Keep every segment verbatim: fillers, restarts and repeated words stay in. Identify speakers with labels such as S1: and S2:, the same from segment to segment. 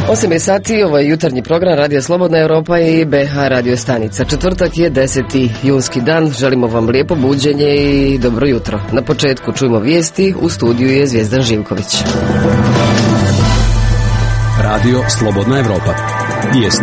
S1: osam je sati, ovo je jutarnji program Radija Slobodna Europa i B H radio stanica. Četvrtak je deseti junski dan, želimo vam lijepo buđenje i dobro jutro. Na početku čujemo vijesti, u studiju je Zvijezdan Živković.
S2: Radio Slobodna Europa. Vijesti.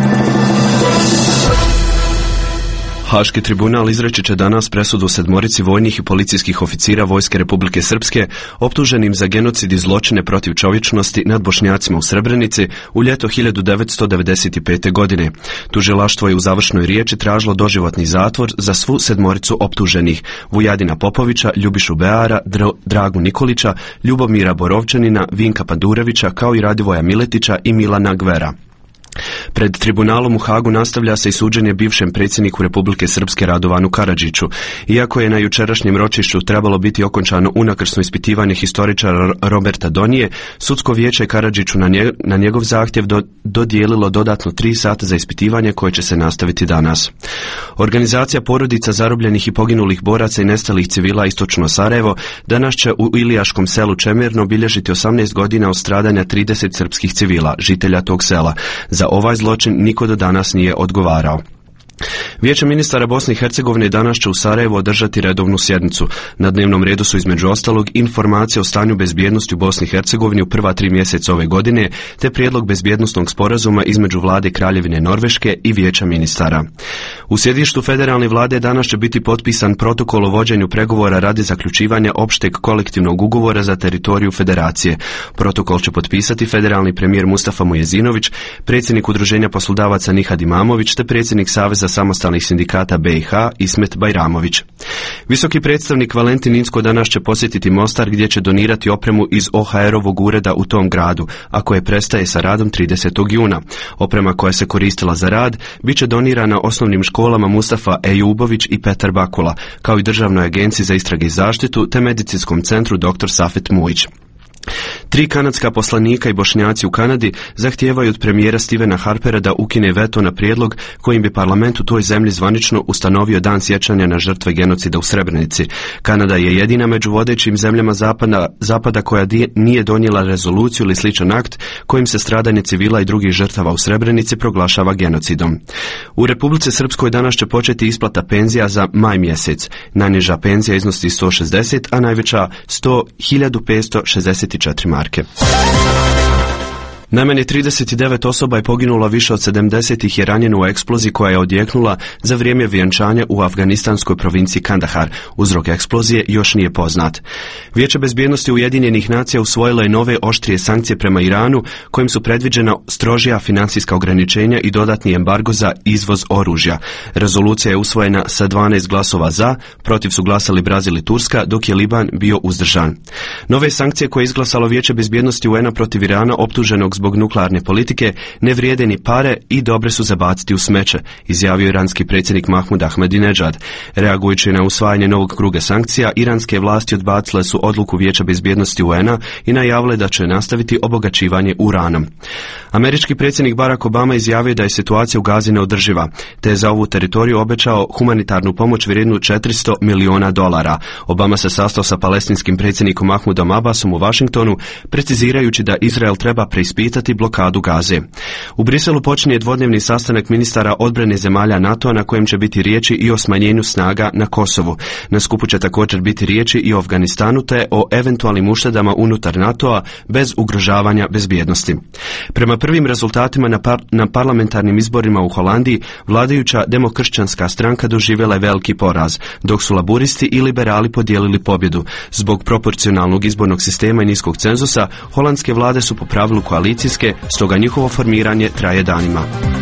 S2: Haški tribunal izreći će danas presudu sedmorici vojnih i policijskih oficira Vojske Republike Srpske optuženim za genocid i zločine protiv čovječnosti nad Bošnjacima u Srebrenici u ljeto hiljadu devetsto devedeset pete. godine. Tužilaštvo je u završnoj riječi tražilo doživotni zatvor za svu sedmoricu optuženih: Vujadina Popovića, Ljubišu Beara, Dr- Dragu Nikolića, Ljubomira Borovčanina, Vinka Pandurevića, kao i Radivoja Miletića i Milana Gvera. Pred tribunalom u Hagu nastavlja se i suđenje bivšem predsjedniku Republike Srpske Radovanu Karadžiću. Iako je na jučerašnjem ročišću trebalo biti okončano unakrsno ispitivanje historičara Roberta Donije, sudsko vijeće Karadžiću na, nje, na njegov zahtjev do, dodijelilo dodatno tri sata za ispitivanje koje će se nastaviti danas. Organizacija porodica zarobljenih i poginulih boraca i nestalih civila Istočno Sarajevo danas će u Ilijaškom selu Čemirno obilježiti osamnaest godina od stradanja trideset srpskih civila, žitelja tog sela. Za ovaj zločin niko do danas nije odgovarao. Vijeće ministara Bosne i Hercegovine danas će u Sarajevu održati redovnu sjednicu. Na dnevnom redu su između ostalog informacije o stanju bezbjednosti u Bosni i Hercegovini u prva tri mjeseca ove godine, te prijedlog bezbjednosnog sporazuma između vlade Kraljevine Norveške i Vijeća ministara. U sjedištu federalne vlade danas će biti potpisan protokol o vođenju pregovora radi zaključivanja opšteg kolektivnog ugovora za teritoriju federacije. Protokol će potpisati federalni premijer Mustafa Mujezinović, predsjednik Udruženja poslodavaca Nihad Imamović te predsjednik Saveza samostalnih sindikata B i H Ismet Bajramović. Visoki predstavnik Valentin Incko danas će posjetiti Mostar gdje će donirati opremu iz O H R-ovog ureda u tom gradu, a koje prestaje sa radom tridesetog juna. Oprema koja se koristila za rad bit će donirana osnovnim školama Mustafa Ejubović i Petar Bakula, kao i Državnoj agenciji za istrage i zaštitu te medicinskom centru doktor Safet Mujić. Tri kanadska poslanika i Bošnjaci u Kanadi zahtijevaju od premijera Stevena Harpera da ukine veto na prijedlog kojim bi parlament u toj zemlji zvanično ustanovio dan sjećanja na žrtve genocida u Srebrenici. Kanada je jedina među vodećim zemljama zapada, zapada koja nije donijela rezoluciju ili sličan akt kojim se stradanje civila i drugih žrtava u Srebrenici proglašava genocidom. U Republici Srpskoj danas će početi isplata penzija za maj mjesec. Najniža penzija iznosi sto šezdeset, a najveća sto hiljadu petsto šezdeset četiri marke. Najmanje trideset devet osoba je poginulo, više od sedamdeset ih je ranjeno u eksploziji koja je odjeknula za vrijeme vjenčanja u afganistanskoj provinciji Kandahar. Uzrok eksplozije još nije poznat. Vijeće bezbjednosti Ujedinjenih nacija usvojilo je nove oštrije sankcije prema Iranu, kojim su predviđena strožija financijska ograničenja i dodatni embargo za izvoz oružja. Rezolucija je usvojena sa dvanaest glasova za, protiv su glasali Brazil i Turska, dok je Liban bio uzdržan. Nove sankcije koje je izglasalo Vijeće bezbjednosti U N-a protiv Irana, optuženog zbog nuklearne politike, ne vrijede ni pare i dobre su zabaciti u smeće, izjavio iranski predsjednik Mahmud Ahmadinejad. Reagujući na usvajanje novog kruga sankcija, iranske vlasti odbacile su odluku Vijeća bezbjednosti U N-a i najavile da će nastaviti obogaćivanje uranom. Američki predsjednik Barack Obama izjavio da je situacija u Gazi neodrživa, te je za ovu teritoriju obećao humanitarnu pomoć vrijednu četiristo miliona dolara. Obama se sastao sa palestinskim predsjednikom Mahmudom Abbasom u Washingtonu, precizirajući da Izrael treba preispitati blokadu Gaze. U Briselu počinje dvodnevni sastanak ministara odbrane zemalja NATO-a na kojem će biti riječi i o smanjenju snaga na Kosovu. Na skupu će također biti riječi i o Afganistanu te o eventualnim uštedama unutar NATO-a bez ugrožavanja bezbjednosti. Prema prvim rezultatima na, par- na parlamentarnim izborima u Holandiji, vladajuća demokršćanska stranka doživjela je veliki poraz, dok su laburisti i liberali podijelili pobjedu. Zbog proporcionalnog izbornog sistema i niskog cenzusa, holandske vlade su po pravilu koalicijske, stoga njihovo formiranje traje danima.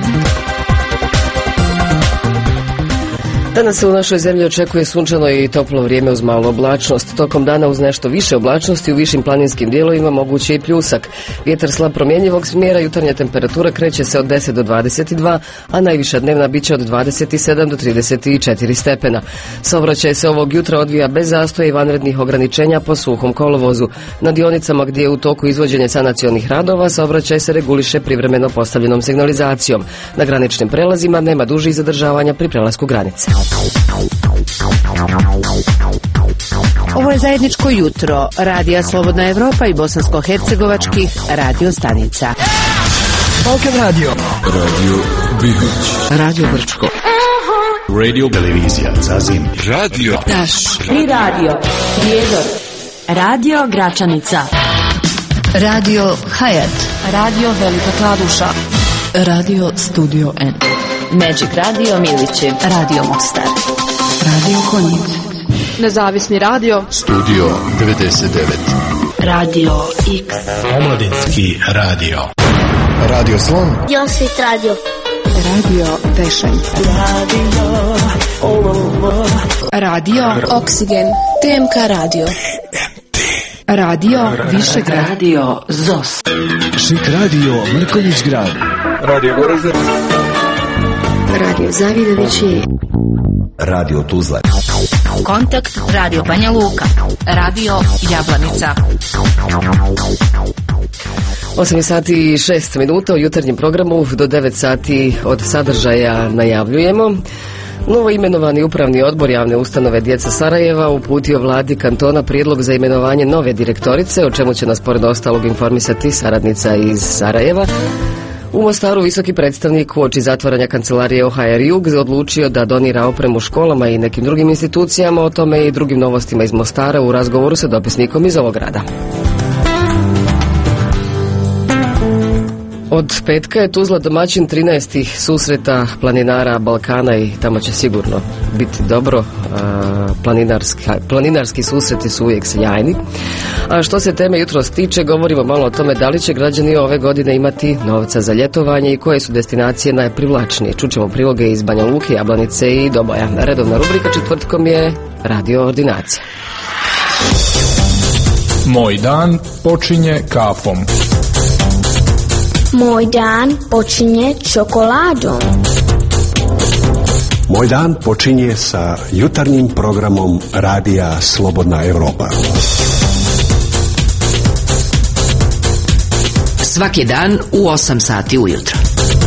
S1: Danas se u našoj zemlji očekuje sunčano i toplo vrijeme uz malu oblačnost. Tokom dana uz nešto više oblačnosti u višim planinskim dijelovima moguće i pljusak. Vjetar slab promjenjivog smjera, jutarnja temperatura kreće se od deset do dvadeset dva, a najviša dnevna biće od dvadeset sedam do trideset četiri stepena. Saobraćaj se ovog jutra odvija bez zastoja i vanrednih ograničenja po suhom kolovozu. Na dionicama gdje je u toku izvođenje sanacionih radova, saobraćaj se reguliše privremeno postavljenom signalizacijom. Na graničnim prelazima nema dužih zadržavanja pri prelasku granice.
S3: Ovo je zajedničko jutro Radija Slobodna Europa i bosansko-hercegovačkih radio stanica.
S4: Balkan Radio.
S5: Radio Bihać.
S1: Radio Brčko.
S5: Radio Televizija Zazim. Radio
S6: Taš. Pri radio Prijedor. Radio Gračanica.
S3: Radio Hayat.
S6: Radio Velika Kladuša.
S3: Radio Studio N.
S6: Magic Radio Milići.
S3: Radio Mostar. Radio Konjic.
S6: Nezavisni radio.
S5: Studio devedeset devet.
S6: Radio X.
S5: Omladinski radio. Radio Slon.
S7: Josit radio.
S3: Radio Pešanj.
S6: Radio Olovo.
S3: Radio
S7: Oksigen. T M K radio.
S3: Radio Višegrad.
S6: Radio Zos.
S4: Šik radio Mrkonjić grad.
S5: Radio Goražde.
S7: Radio Zavidovići.
S5: Radio Tuzla.
S6: Kontakt Radio Banja Luka. Radio Jablanica.
S1: osam sati i šest minuta u jutarnjem programu do devet sati od sadržaja najavljujemo. Novo imenovani upravni odbor javne ustanove Djeca Sarajeva uputio vladi kantona prijedlog za imenovanje nove direktorice, o čemu će nas pored ostalog informisati saradnica iz Sarajeva. U Mostaru visoki predstavnik uoči zatvaranja kancelarije O H R Jug odlučio da donira opremu školama i nekim drugim institucijama. O tome i drugim novostima iz Mostara u razgovoru sa dopisnikom iz ovog grada. Od petka je Tuzla domaćin trinaestih susreta planinara Balkana i tamo će sigurno biti dobro. Planinarski, planinarski susreti su uvijek sjajni. A što se teme jutros tiče, govorimo malo o tome da li će građani ove godine imati novca za ljetovanje i koje su destinacije najprivlačnije. Čućemo priloge iz Banja Luke, Jablanice i Doboja. Redovna rubrika četvrtkom je Radio Ordinacija.
S8: Moj dan počinje kafom.
S7: Moj dan počinje čokoladom.
S9: Moj dan počinje sa jutarnjim programom Radija Slobodna Evropa.
S6: Svaki dan u osam sati ujutro.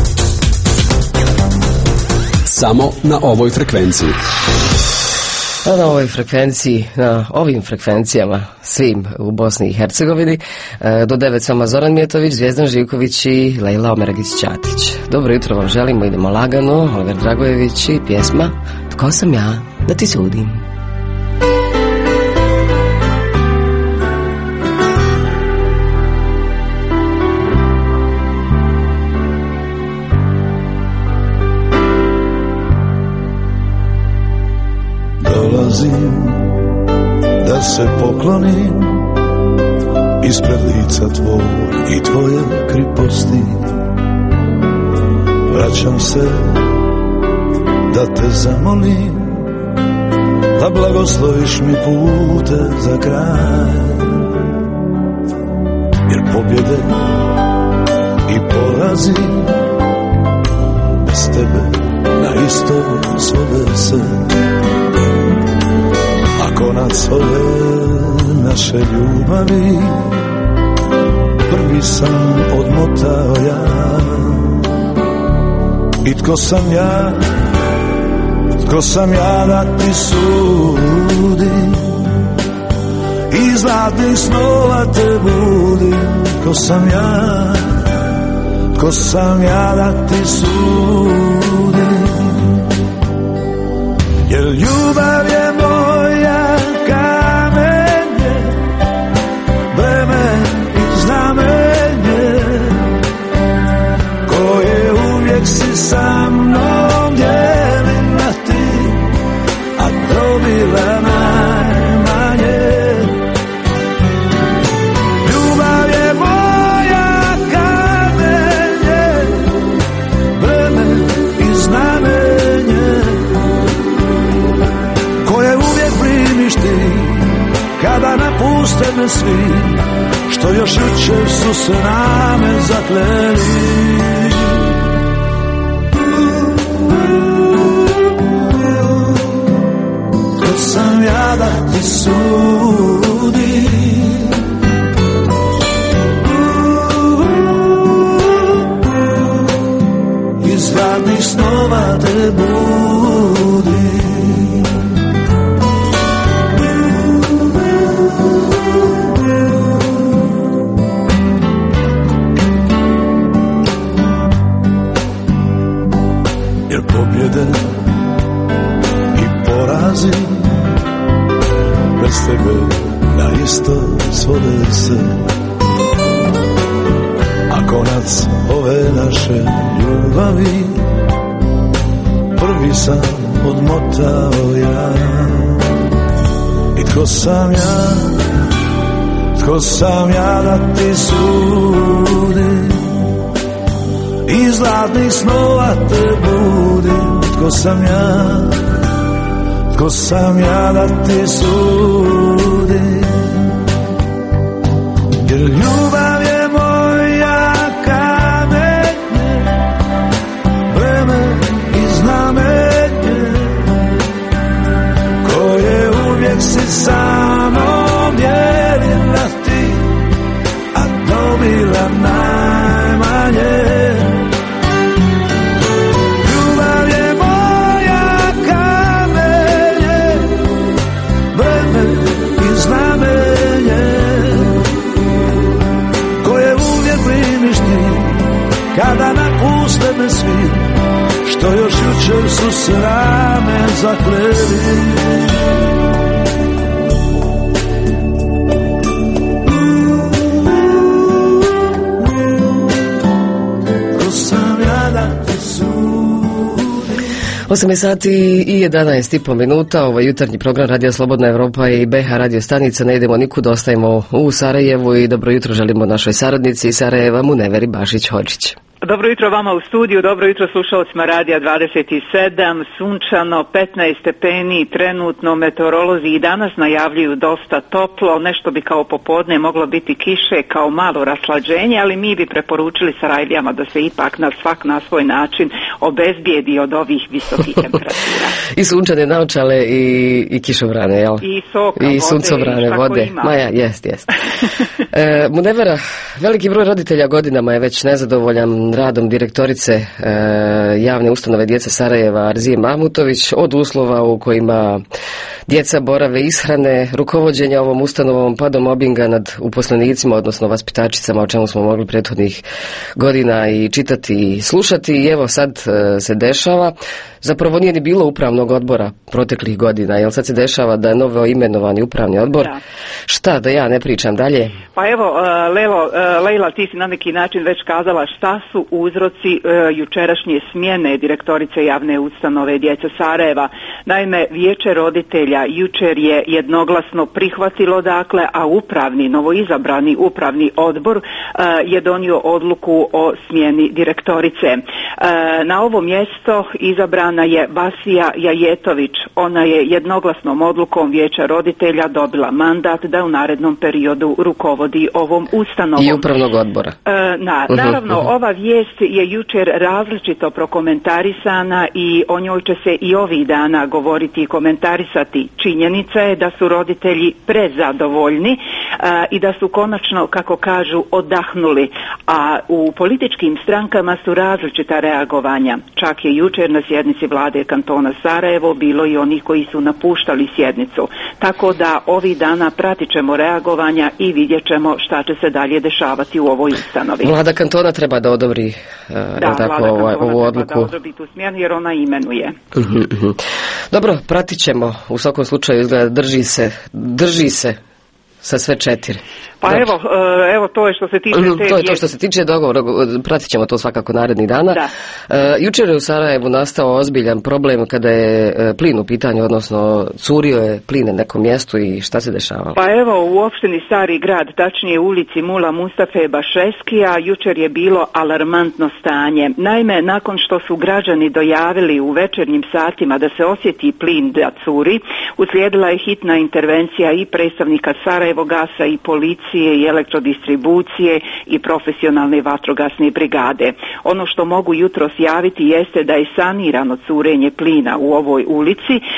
S9: Samo na ovoj frekvenciji.
S1: A na ovoj frekvenciji, na ovim frekvencijama, svim u Bosni i Hercegovini, do devet s vama Zoran Mijetović, Zvijezdan Živković i Lejla Omeragić-Ćatić. Dobro jutro vam želimo, idemo lagano, Oliver Dragojević i pjesma Tko sam ja da ti sudim.
S10: Dolazim da se poklonim ispred lica tvoj i tvoje kriposti. Vraćam se da te zamolim, da blagosloviš mi pute za kraj. Jer pobjede i porazi bez tebe na istoj svode se. Konac ove naše ljubavi prvi sam odmotao ja. I tko sam ja, tko sam ja da ti sudim, i zlatnih snova te budim. Tko sam ja, tko sam ja da ti sudim, jer ljubav je moja kamenje, breme i znamenje, koje uvijek si sa mnom dijelila ti, a dobila najmanje. Ljubav je moja kamenje, breme i znamenje, koje uvijek primiš ti, kada napuste me svi, što još jučer su se name zakleli. Tko sam ja da ti sudim, iz hladnih snova te budim. pobjede i porazi, bez tebe na isto svode se. A konac ove naše ljubavi prvi sam odmotao ja. I tko sam ja, tko sam ja da ti sudim, iz zlatnih snova te budim. Tko sam ja, tko sam ja da ti sudim, jer ljubav je moja kamenje, vreme i znamenje, koje uvijek si samo mjerila ti, a dobila najmanje. Ljubav je moja kamenje, vreme i znamenje, koje uvijek primiš ti, kada napuste me svi, što još jučer su se rame zakleli.
S1: osam sati i jedanaest i po minuta, ovo je jutarnji program Radio Slobodna Evropa i B H radio stanica. Ne idemo nikud, ostajemo u Sarajevu i dobro jutro želimo našoj saradnici iz Sarajeva, Muneveri Bašić-Hodžić.
S11: Dobro jutro vama u studiju, dobro jutro slušalcima Radija dvadeset sedam, sunčano, petnaest stepeni, trenutno meteorolozi i danas najavljuju dosta toplo, nešto bi kao popodne moglo biti kiše, kao malo raslađenje, ali mi bi preporučili Sarajlijama da se ipak na svak na svoj način obezbijedi od ovih visokih temperatura.
S1: I sunčane naočale i, i kišobrane, jel?
S11: I soka,
S1: I
S11: vode,
S1: suncobrane
S11: i
S1: vode.
S11: ima.
S1: Maja, jest, jest. e, Munevera, veliki broj roditelja godinama je već nezadovoljan radom direktorice e, javne ustanove Djeca Sarajeva Arzije Mahmutović, od uslova u kojima djeca borave, ishrane, rukovođenja ovom ustanovom, pa do mobinga nad uposlenicima, odnosno vaspitačicama, o čemu smo mogli prethodnih godina i čitati i slušati. I evo sad e, se dešava, zapravo nije ni bilo upravnog odbora proteklih godina, jel sad se dešava da je novo imenovani upravni odbor.
S11: Da.
S1: Šta, da ja ne pričam dalje?
S11: Pa evo, uh, Lelo, uh, Lejla, ti si na neki način već kazala šta su uzroci uh, jučerašnje smjene direktorice javne ustanove Djeca Sarajeva. Naime, vijeće roditelja jučer je jednoglasno prihvatilo, dakle, a upravni, novoizabrani upravni odbor uh, je donio odluku o smjeni direktorice. Uh, na ovo mjesto izabrana je Basija Jajetović. Ona je jednoglasnom odlukom vijeća roditelja dobila mandat da u narednom periodu rukovodi ovom ustanovom.
S1: I upravnog odbora.
S11: E, na, naravno, uh-huh, uh-huh. ova vijest je jučer različito prokomentarisana i o njoj će se i ovih dana govoriti i komentarisati. Činjenica je da su roditelji prezadovoljni a, i da su konačno, kako kažu, odahnuli. A u političkim strankama su različita reagovanja. Čak je jučer na sjednici vlade kantona Sarajevo bilo i onih koji su napuštali sjednicu. Tako da ovih dana pratit ćemo reagovanja i vidjet ćemo šta će se dalje dešavati u ovoj ustanovi.
S1: Vlada kantona treba da odobri uh,
S11: da,
S1: tako,
S11: vlada
S1: ovaj,
S11: kantona
S1: ovu
S11: treba
S1: odluku.
S11: da odobri tu smjenu jer ona imenuje.
S1: Uh-huh, uh-huh. Dobro, pratit ćemo. U svakom slučaju izgleda drži se, drži se sa sve četiri.
S11: Pa evo, evo to je što se tiče te
S1: to je to što se tiče dogovora, pratit ćemo to svakako narednih dana.
S11: Da.
S1: E, jučer je u Sarajevu nastao ozbiljan problem kada je plin u pitanju, odnosno curio je plin na nekom mjestu i šta se dešavalo?
S11: Pa evo, u opštini Stari Grad, tačnije u ulici Mula Mustafe Bašeskija, jučer je bilo alarmantno stanje. Naime, nakon što su građani dojavili u večernjim satima da se osjeti plin da curi, uslijedila je hitna intervencija i predstavnika Sarajevogasa i policije i elektrodistribucije i profesionalne vatrogasne brigade. Ono što mogu jutros javiti jeste da je sanirano curenje plina u ovoj ulici. E,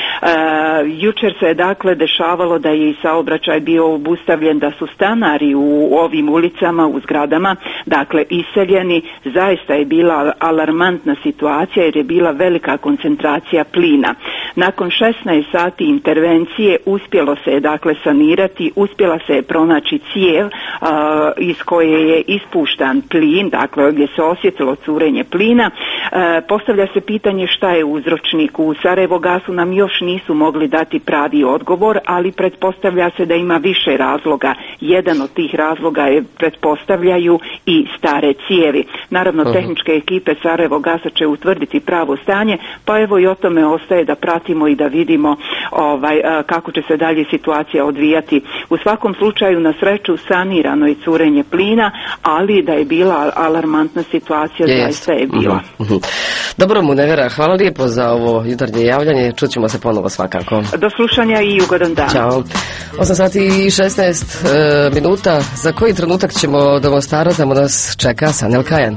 S11: jučer se je dakle dešavalo da je i saobraćaj bio obustavljen, da su stanari u ovim ulicama, u zgradama, dakle iseljeni. Zaista je bila alarmantna situacija jer je bila velika koncentracija plina. Nakon šesnaest sati intervencije uspjelo se je dakle sanirati, uspjela se je pronaći cijev a, iz koje je ispuštan plin, dakle gdje se osjetilo curenje plina. E, postavlja se pitanje šta je uzročnik. U Sarajevogasu nam još nisu mogli dati pravi odgovor, ali pretpostavlja se da ima više razloga. Jedan od tih razloga je, pretpostavljaju, i stare cijevi. Naravno, uh-huh. tehničke ekipe Sarajevogasa će utvrditi pravo stanje, pa evo i o tome ostaje da pratimo i da vidimo ovaj, kako će se dalje situacija odvijati. U svakom slučaju, na sreću, sanirano je curenje plina, ali da je bila alarmantna situacija, yes. zaista je bila.
S1: Uh-huh. Dobro, Munevera, hvala lijepo za ovo jutarnje javljanje. Čućemo se ponovo svakako.
S11: Do slušanja i ugodan dan.
S1: Ćao. osam sati i šesnaest e, minuta. Za koji trenutak ćemo do Mostara, tamo nas čeka Sanel Kajan.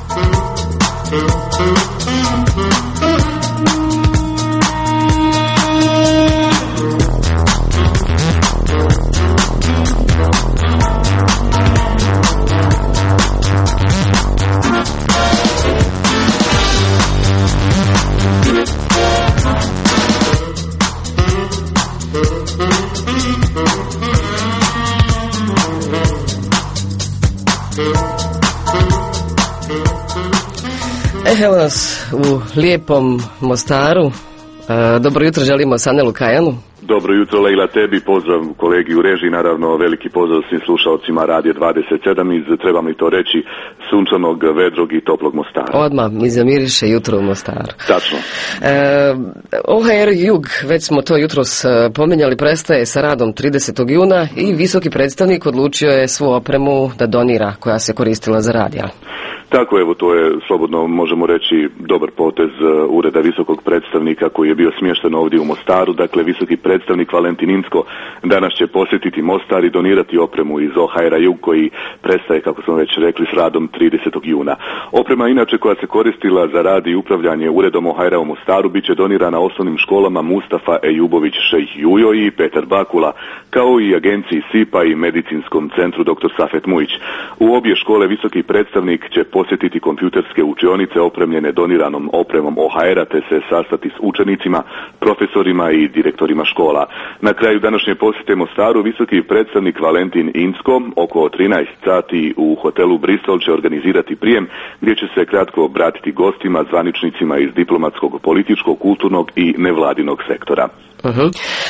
S1: Evo nas u lijepom Mostaru. E, dobro jutro želimo Sanelu Kajanu.
S12: Dobro jutro, Lejla, tebi, pozdrav kolegi u režiji, naravno veliki pozdrav svim slušalcima Radio dvadeset sedam iz, trebam li to reći, sunčanog, vedrog i toplog Mostara.
S1: Odmah mi zamiriše jutro u Mostaru.
S12: Tačno.
S1: E, O H R Jug, već smo to jutros pominjali, prestaje sa radom tridesetog juna i visoki predstavnik odlučio je svu opremu da donira koja se koristila za rad, ja?
S12: Tako, evo, to je slobodno možemo reći dobar potez Ureda visokog predstavnika koji je bio smješten ovdje u Mostaru. Dakle, visoki predstavnik Valentin Incko danas će posjetiti Mostar i donirati opremu iz O H R Jug koji prestaje, kako smo već rekli, s radom tridesetog juna. Oprema inače koja se koristila za rad i upravljanje Uredom O H R-a u Mostaru bit će donirana osnovnim školama Mustafa Ejubović Šejh Jujo i Petar Bakula, kao i agenciji S I P A i medicinskom centru doktor Safet Mujić. U obje škole visoki predstavnik će posjetiti kompjuterske učionice opremljene doniranom opremom O H R-a te se sastati s učenicima, profesorima i direktorima škola. Na kraju današnje posjete Mostaru visoki predstavnik Valentin Incko oko trinaest sati u hotelu Bristol će organizirati prijem gdje će se kratko obratiti gostima, zvaničnicima iz diplomatskog, političkog, kulturnog i nevladinog sektora.
S1: Uh-huh.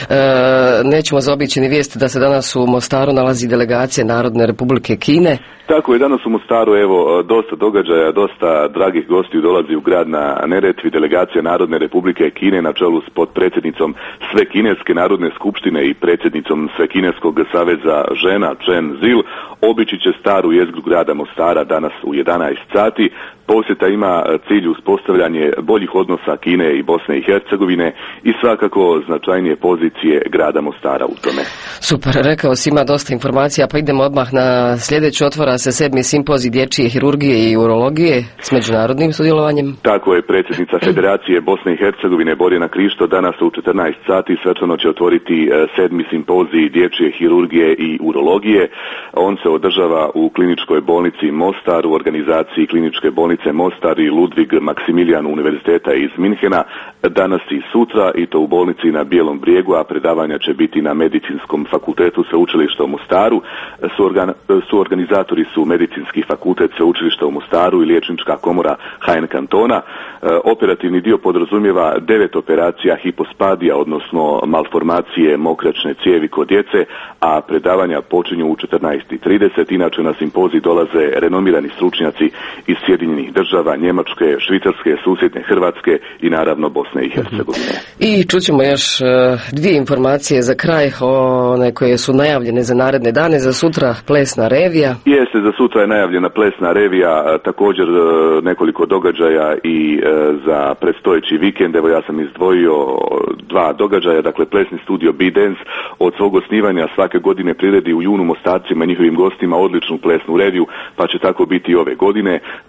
S1: E, nećemo zaobići ni vijest da se danas u Mostaru nalazi delegacija Narodne Republike Kine.
S12: Tako je, danas u Mostaru, evo, dosta događaja, dosta dragih gostiju dolazi u grad na Neretvi. Delegacija Narodne Republike Kine na čelu s potpredsjednicom Svekineske Narodne skupštine i predsjednicom Svekineskog saveza žena Chen Zil obići će staru jezgru grada Mostara danas u jedanaest sati. Posjeta ima cilj uspostavljanje boljih odnosa Kine i Bosne i Hercegovine i svakako značajnije pozicije grada Mostara u tome.
S1: Super, rekao si, ima dosta informacija, pa idemo odmah na sljedeću. Otvara se sedmi simpozij dječje hirurgije i urologije s međunarodnim sudjelovanjem.
S12: Tako je, predsjednica Federacije Bosne i Hercegovine Borjana Krišto danas u četrnaest sati svečano će otvoriti sedmi simpozij dječje hirurgije i urologije. On se održava u kliničkoj bolnici Mostar u organizaciji kliničke bolnice Mostar i Ludvig Maksimilijan Univerziteta iz Minhena danas i sutra, i to u bolnici na Bijelom brijegu, a predavanja će biti na Medicinskom fakultetu Sveučilišta u Mostaru. Suorgan, suorganizatori su Medicinski fakultet Sveučilišta u Mostaru i Liječnička komora H N kantona. E, operativni dio podrazumijeva devet operacija hipospadija, odnosno malformacije mokračne cijevi kod djece, a predavanja počinju u četrnaest i trideset. Inače na simpozij dolaze renomirani stručnjaci iz Sjedinjenih država, Njemačke, Švicarske, susjedne Hrvatske i naravno Bosne i Hercegovine.
S1: I čućemo još uh, dvije informacije za kraj, one koje su najavljene za naredne dane. Za sutra plesna revija.
S12: Jeste, za sutra je najavljena plesna revija, također uh, nekoliko događaja i uh, za predstojeći vikend. Evo, ja sam izdvojio dva događaja, dakle plesni studio B-Dance od svog osnivanja svake godine priredi u junu Mostarcima i njihovim gostima odličnu plesnu reviju, pa će tako biti i ove godine. Plesno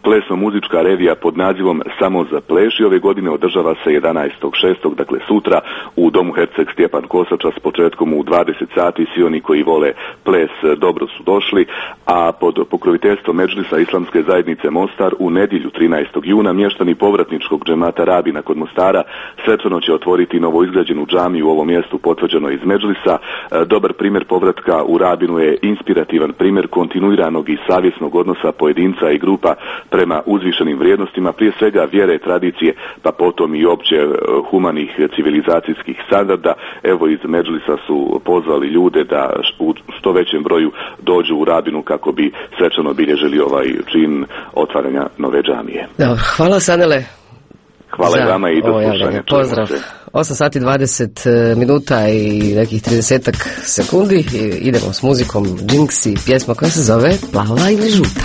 S12: muzička revija pod nazivom Samo za pleš i ove godine održava se jedanaestog šestog dakle sutra u Domu Herceg Stjepan Kosača s početkom u dvadeset sati. Svi oni koji vole ples dobro su došli, a pod pokroviteljstvom Medžlisa Islamske zajednice Mostar u nedjelju trinaestog juna mještani povratničkog džemata Rabina kod Mostara svečano će otvoriti novoizgrađenu džamiju u ovom mjestu potvrđeno iz Medžlisa. Dobar primjer povratka u Rabinu je inspirativan primjer kontinuiranog i savjesnog odnosa pojedinca i grupa prema uzvišenim vrijednostima, prije svega vjere, tradicije, pa potom i opće humanih civilizacijskih standarda. Evo iz Medžlisa su pozvali ljude da u što većem broju dođu u Rabinu kako bi svečano obilježili ovaj čin otvaranja nove džamije.
S1: Dobro, hvala Sanele.
S12: Hvala i vama i do slušanja.
S1: Pozdrav. osam sati dvadeset minuta i nekih tridesetak sekundi. Idemo s muzikom Jinx i pjesma koja se zove Plava ili žuta.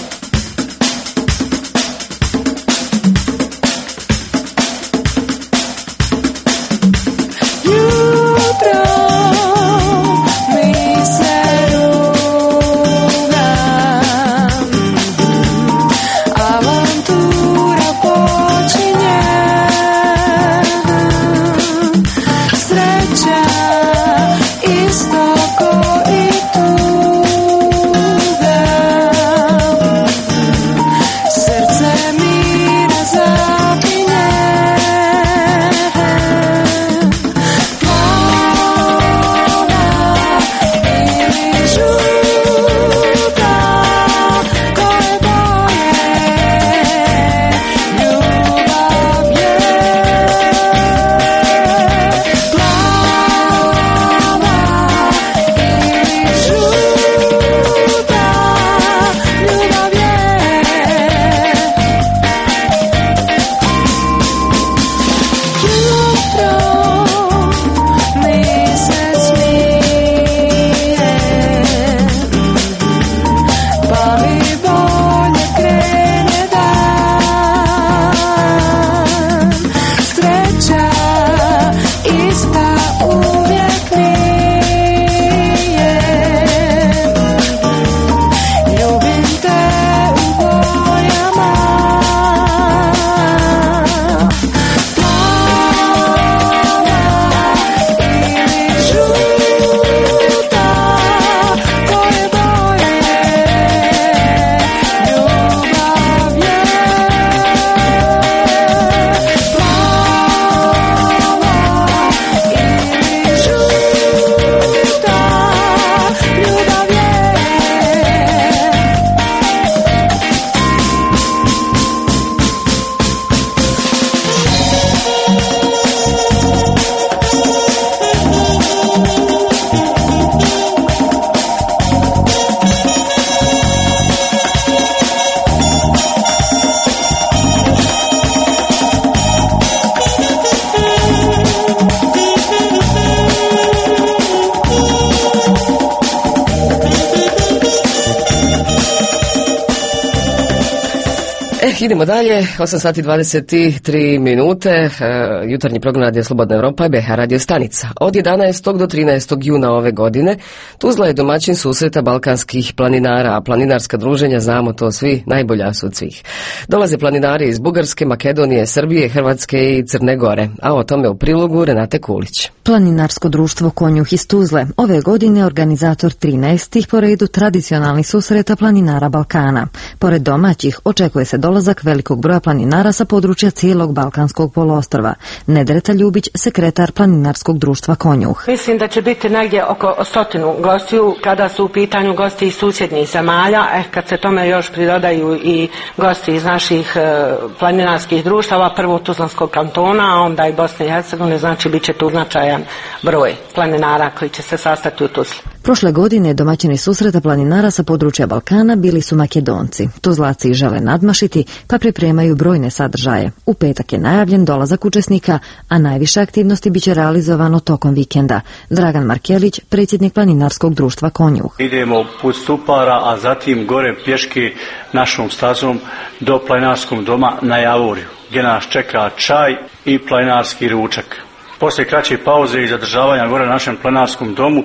S1: Idemo dalje, osam sati dvadeset tri minute, e, jutarnji program Radio Slobodna Europa i B H radio stanica. Od jedanaestog do trinaestog juna ove godine Tuzla je domaćin susreta balkanskih planinara, a planinarska druženja, znamo to svi, najbolja su od svih. Dolaze planinari iz Bugarske, Makedonije, Srbije, Hrvatske i Crne Gore, a o tome u prilogu Renate Kulić.
S13: Planinarsko društvo Konjuh iz Tuzle ove godine organizator trinaestih po redu tradicionalnih susreta planinara Balkana. Pored domaćih očekuje se dolazak velikog broja planinara sa područja cijelog Balkanskog poluostrva. Nedreta Ljubić, sekretar planinarskog društva Konjuh.
S14: Mislim da će biti negdje oko stotinu gostiju kada su u pitanju gosti iz susjednih zemalja, eh, kad se tome još pridodaju i gosti iz naših e, planinarskih društava, prvo Tuzlanskog kantona, a onda i Bosne i Hercegovine, znači bit će tu značajan broj planinara koji će se sastati u Tuzli.
S13: Prošle godine domaćini susreta planinara sa područja Balkana bili su Makedonci. Tuzlaci žele nadmašiti pa pripremaju brojne sadržaje. U petak je najavljen dolazak učesnika, a najviše aktivnosti biće realizovano tokom vikenda. Dragan Markelić, predsjednik planinarskog društva Konjuh.
S15: Idemo put Stupara, a zatim gore pješke našom stazom do planinarskog doma na Javoriju, gdje nas čeka čaj i planinarski ručak. Poslije kraće pauze i zadržavanja gore na našem planinarskom domu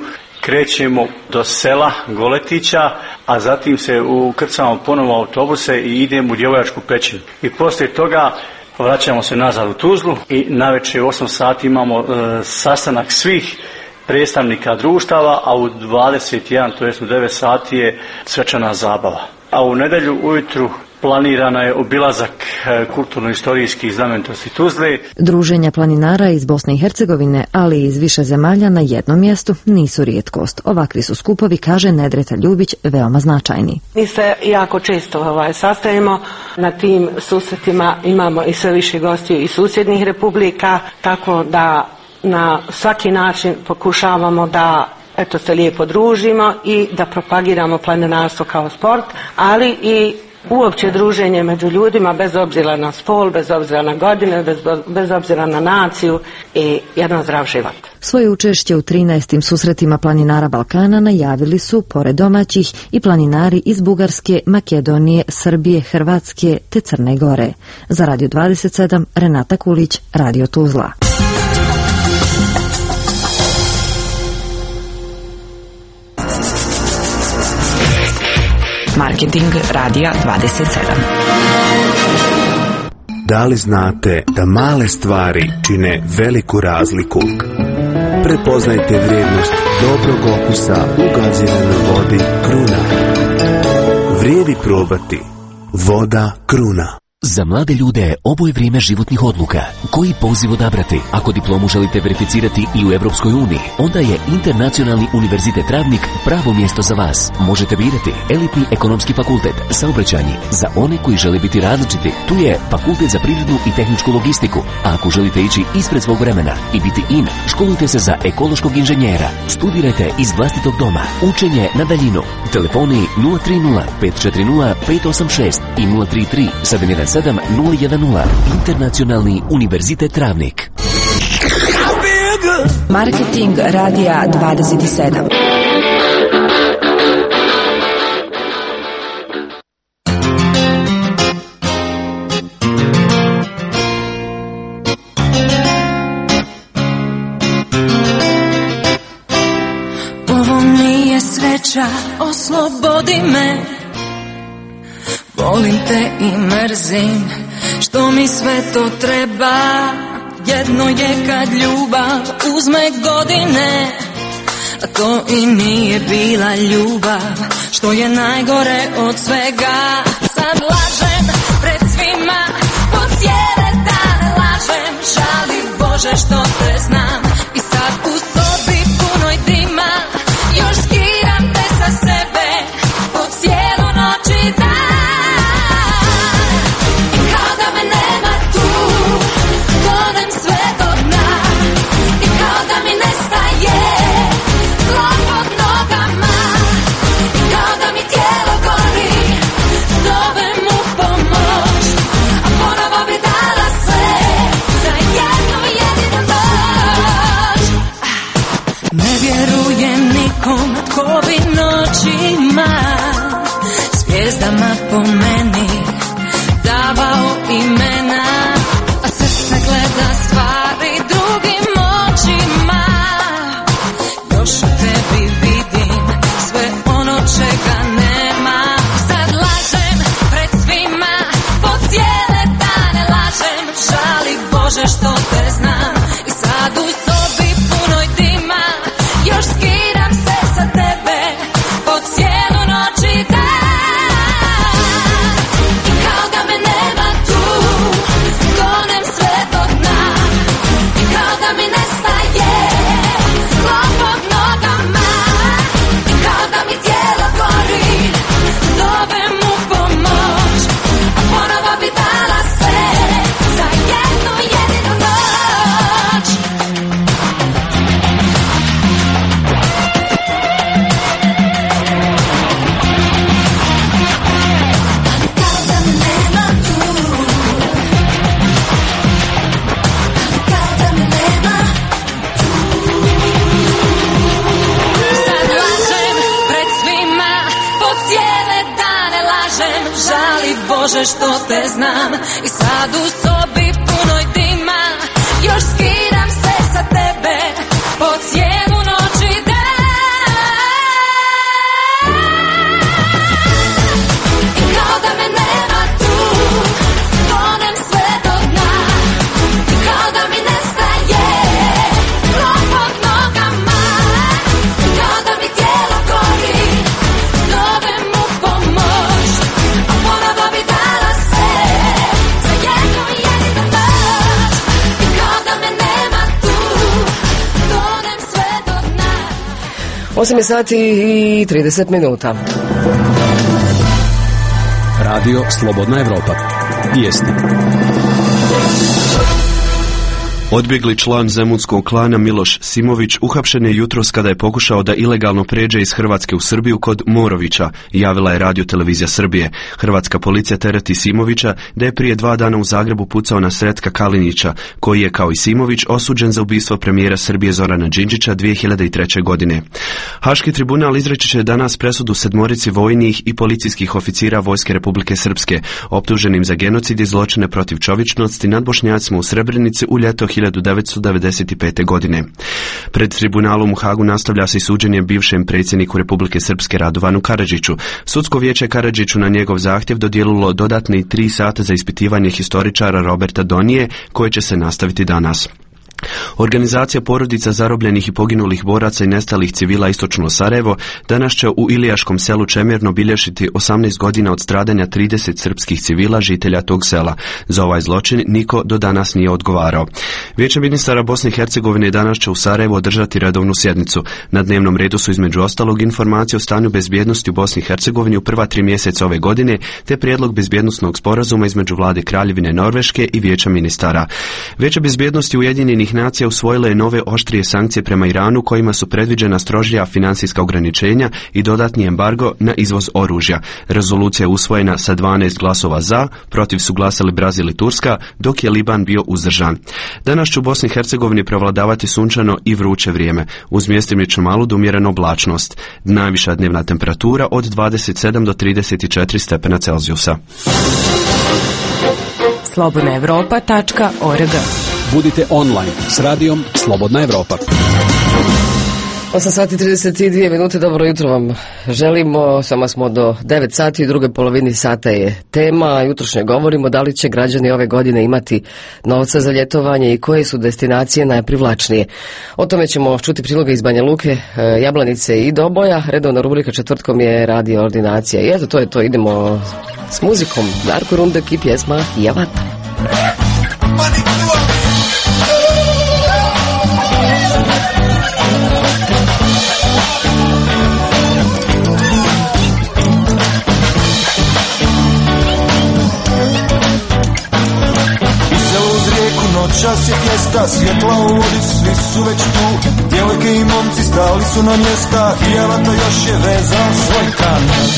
S15: krećemo do sela Goletića, a zatim se ukrcamo ponovo u autobuse i idemo u Djevojačku pećinu. I poslije toga vraćamo se nazad u Tuzlu i navečer u osam sati imamo e, sastanak svih predstavnika društava, a u dvadeset jedan, to jest u devet sati je svečana zabava. A u nedjelju ujutru planirana je obilazak kulturno-istorijskih znamenitosti Tuzle.
S13: Druženja planinara iz Bosne i Hercegovine, ali i iz više zemalja na jednom mjestu nisu rijetkost. Ovakvi su skupovi, kaže Nedreta Ljubić, veoma značajni.
S14: Mi se jako često ovaj, sastajemo. Na tim susretima imamo i sve više gostiju iz susjednih republika, tako da na svaki način pokušavamo da eto se lijepo družimo i da propagiramo planinarstvo kao sport, ali i uopće druženje među ljudima bez obzira na spol, bez obzira na godine, bez, bez obzira na naciju i jedan zdrav život.
S13: Svoje učešće u trinaestim susretima planinara Balkana najavili su, pored domaćih, i planinari iz Bugarske, Makedonije, Srbije, Hrvatske te Crne Gore. Za Radio dvadeset sedam, Renata Kulić, Radio Tuzla.
S6: Marketing Radija dvadeset sedam.
S16: Da li znate da male stvari čine veliku razliku? Prepoznajte vrijednost dobrog okusa u gaziranoj vodi Kruna. Vrijedi probati. Voda Kruna.
S17: Za mlade ljude ovo je vrijeme životnih odluka. Koji poziv odabrati? Ako diplomu želite verificirati i u Evropskoj uniji, onda je Internacionalni univerzitet Travnik pravo mjesto za vas. Možete birati elitni ekonomski fakultet, saobraćajni, za one koji žele biti različiti. Tu je fakultet za privrednu i tehničku logistiku. A ako želite ići ispred svog vremena i biti in, školujte se za ekološkog inženjera. Studirajte iz vlastitog doma. Učenje na daljinu. Telefoni nula tri nula pet četiri nula pet osam šest i nula tri tri sedam jedan sedam nula jedan nula. Internacionalni univerzitet Travnik.
S3: Marketing Radija dvadeset sedam.
S18: Ovo nije sreća, oslobodi me. Volim te i mrzim, što mi sve to treba. Jedno je kad ljubav uzme godine, a to i nije bila ljubav, što je najgore od svega. Sad lažem pred svima, po cijele dane lažem. Žali Bože što te znam i sad u sobi punoj dima još skiram te sa sebe po cijelu noć i dan. Tko bi noćima zvijezdama po meni davao imena, a srce gleda stvari drugim očima. Još u tebi vidim sve ono čega nema. Sad lažem pred svima, po cijele dane lažem. Žali Bože što te znam i sad u sobi punoj dima još skiram se sa tebe po cijelu noć i dan. I kao da me nema tu, gonem sve do dna. I kao da mi nestaje lom pod nogama. I kao da mi tijelo gori, zovem u pomoć, a ponovo bi dala sve za jednu jedinu noć. Bože što te znam i sad u sobi punoj dima još skiram se sa tebe po cijelu noć i dan.
S1: osam je sati i trideset minuta.
S4: Radio Slobodna Evropa. Vijesti.
S2: Odbjegli član zemunskog klana Miloš Simović uhapšen je jutros kada je pokušao da ilegalno pređe iz Hrvatske u Srbiju kod Morovića, javila je Radio Televizija Srbije. Hrvatska policija tereti Simovića da je prije dva dana u Zagrebu pucao na Sretka Kalinića, koji je kao i Simović osuđen za ubistvo premijera Srbije Zorana Đinđića dvije hiljade treće. godine. Haški tribunal izreći će danas presudu sedmorici vojnih i policijskih oficira Vojske Republike Srpske, optuženim za genocid i zločine protiv čovječnosti nad Bošnjacima u Srebrenici u ljeto hiljadu devetsto devedeset pete. godine. Pred tribunalom u Hagu nastavlja se i suđenje bivšem predsjedniku Republike Srpske Radovanu Karadžiću. Sudsko vijeće Karadžiću na njegov zahtjev dodijelilo dodatni tri sata za ispitivanje historičara Roberta Donije, koje će se nastaviti danas. Organizacija porodica zarobljenih i poginulih boraca i nestalih civila Istočno Sarajevo danas će u Ilijaškom selu Čemirno bilježiti osamnaest godina od stradanja trideset srpskih civila žitelja tog sela. Za ovaj zločin niko do danas nije odgovarao. Vijeće ministara Bosne i Hercegovine danas će u Sarajevu održati redovnu sjednicu. Na dnevnom redu su između ostalog informacije o stanju bezbjednosti u Bosni i Hercegovini u prva tri mjeseca ove godine, te prijedlog bezbjednosnog sporazuma između vlade Kraljevine Norveške i Vijeća ministara. Vijeće bezbjednosti Ujedinjenih nacija usvojilo je nove oštrije sankcije prema Iranu, kojima su predviđena strožija financijska ograničenja i dodatni embargo na izvoz oružja. Rezolucija je usvojena sa dvanaest glasova za, protiv su glasali Brazil i Turska, dok je Liban bio uzdržan. Danas će u Bosni i Hercegovini prevladavati sunčano i vruće vrijeme, uz mjestimično malu do umjerenu oblačnost. Najviša dnevna temperatura od dvadeset sedam do trideset četiri stepena Celzijusa.
S6: slobodna evropa tačka org.
S4: Budite online s radijom Slobodna Evropa.
S1: osam sati i trideset dvije minute, dobro jutro vam želimo, sama smo do devet sati, u drugoj polovini sata je tema. Jutrošnje govorimo da li će građani ove godine imati novca za ljetovanje i koje su destinacije najprivlačnije. O tome ćemo čuti priloge iz Banja Luke, Jablanice i Doboja. Redovna rubrika četvrtkom je radio ordinacija. I eto, to je to, idemo s muzikom. Darko Rundek i pjesma Javata.
S10: Čas je pjesta, svjetla u vodi, svi su već tu. Djevojke i momci stali su na mjesta, i Javata još je vezao svoj kamen.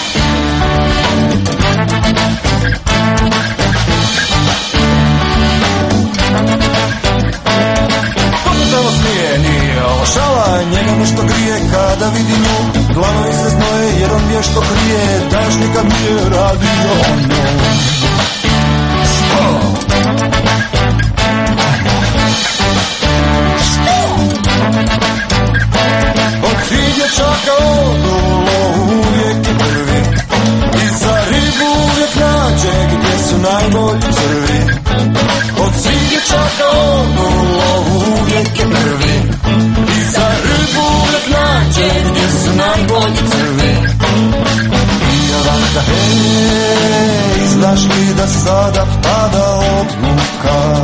S10: Ko se tamo smije, nije ovo šala, njega nešto grije kada vidi nju. Glavovi se znoje jer on vješto krije, da još nikad nije radio ono. Što? Od svih dječaka odolo uvijek je prvi, i za ribu uvijek nađe gdje su najbolji crvi. Od svih dječaka odolo uvijek je prvi, i za ribu uvijek nađe gdje su najbolji crvi. I Javata, hej, znaš li da sada pada odluka?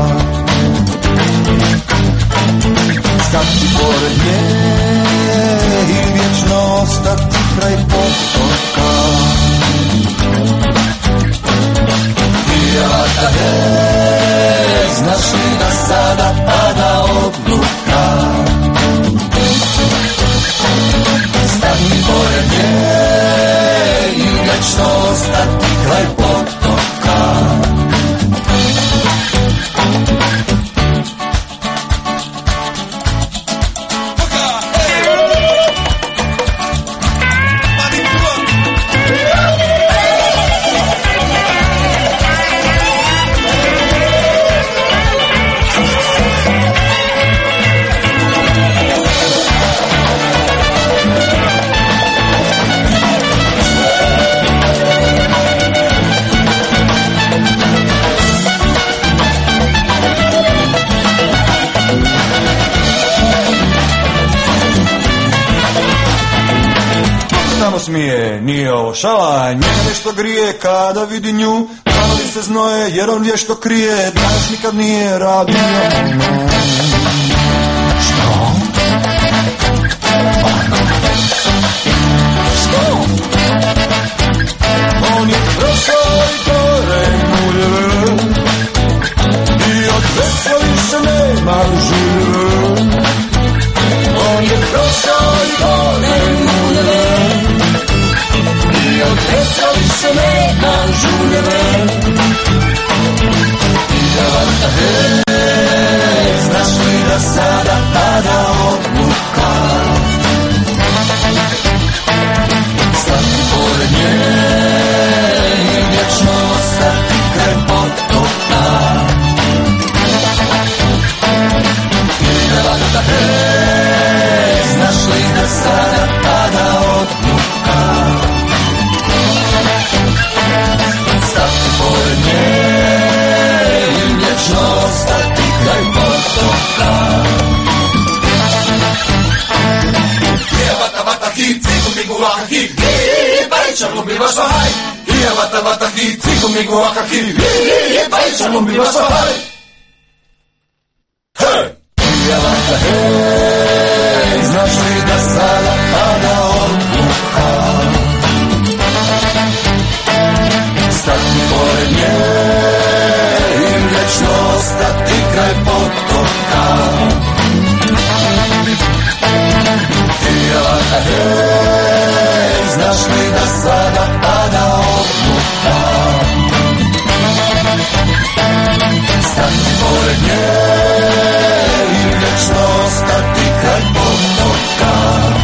S10: Stati pored nje i vječno ostati kraj potoka. I Javata, hej, znaš li da sada pada odluka? Stati pored nje i vječno ostati kraj potoka. Smije, nije ovo šala, njega nešto grije kada vidi nju. Glavovi se znoje jer on vješto krije, da još nikad nije radio ono. Što? Ono. Jebata, hej, znaš li da sada pada odluka? Stati pored nje i vječno ostati kraj potoka. Jebata, hej, znaš li da sada pada odluka? Stati pored nje i vječno ostati kraj potoka. Jebata, bata, hit, ciku mi guvaka, hit, hit, bajča, lubiva švahaj. Jebata, bata, hit, ciku mi guvaka, hit, hit, bajča, lubiva švahaj. Hej! Jebata, hej, znaš li da sada pada odluka? Stati pored nje i vječno ostati kraj potoka. Jebata, hej, znaš li da sada pada odluka? Stati pored nje i vječno ostati kraj potoka.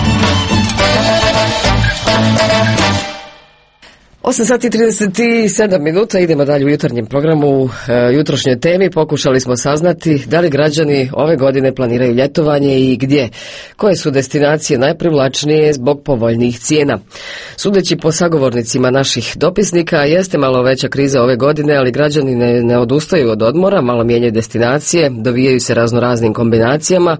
S1: osam sati i trideset sedam minuta, idemo dalje u jutarnjem programu. U e, jutrošnjoj temi pokušali smo saznati da li građani ove godine planiraju ljetovanje i gdje. Koje su destinacije najprivlačnije zbog povoljnijih cijena. Sudeći po sagovornicima naših dopisnika, jeste malo veća kriza ove godine, ali građani ne, ne odustaju od odmora, malo mijenjaju destinacije, dovijaju se razno raznim kombinacijama,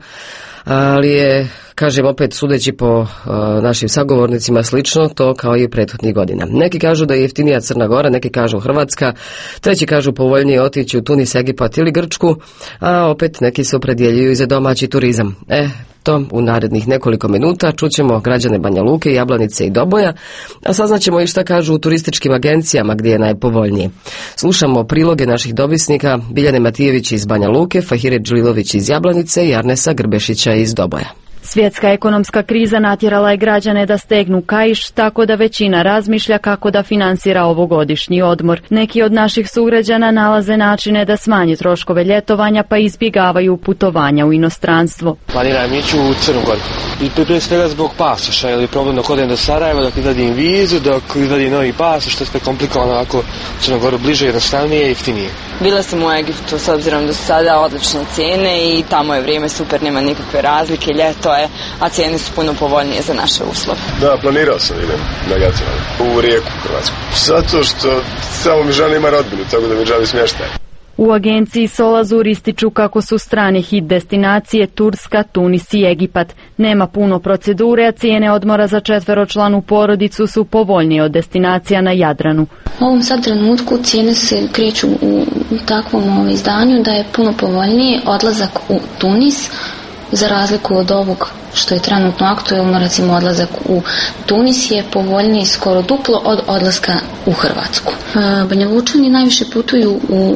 S1: ali je, kažem opet, sudeći po uh, našim sagovornicima, slično to kao i prethodnih godina. Neki kažu da je jeftinija Crna Gora, neki kažu Hrvatska, treći kažu povoljnije otići u Tunis, Egipat ili Grčku, a opet neki se opredjeljuju i za domaći turizam. E, to u narednih nekoliko minuta čućemo građane Banja Luke, Jablanice i Doboja, a saznaćemo i šta kažu u turističkim agencijama gdje je najpovoljnije. Slušamo priloge naših dopisnika Biljane Matijević iz Banja Luke, Fahire Đlilović iz Jablanice i Arnesa Grbešića iz Doboja.
S19: Svjetska ekonomska kriza natjerala je građane da stegnu kaiš, tako da većina razmišlja kako da finansira ovogodišnji odmor. Neki od naših sugrađana nalaze načine da smanje troškove ljetovanja, pa izbjegavaju putovanja u inostranstvo.
S20: Planiram ići u Crnu Goru. I prije svega zbog pasoša, ili problem dok odem do Sarajeva, dok izvadim vizu, dok izvadim novi pasoš, što je sve komplikovano, ako u Crnu Goru bliže, jednostavnije i jeftinije.
S21: Bila sam u Egiptu, s obzirom da su sada odlične cijene i tamo je vrijeme super, nema nikakve razlike, ljeto je, a cijene su puno povoljnije za naše uslove.
S22: Da, planirao sam idem na Gaćevanje, u Rijeku, Hrvatsku. Zato što samo mi žena ima rodbinu, tako da mi želi smještaj.
S19: U agenciji Solazur ističu kako su strane hit destinacije Turska, Tunis i Egipat. Nema puno procedure, a cijene odmora za četveročlanu porodicu su povoljnije od destinacija na Jadranu.
S23: U ovom sad trenutku cijene se kreću u takvom izdanju da je puno povoljnije odlazak u Tunis, za razliku od ovog što je trenutno aktuelno, recimo odlazak u Tunis je povoljniji skoro duplo od odlaska u Hrvatsku. Banja Lučani najviše putuju u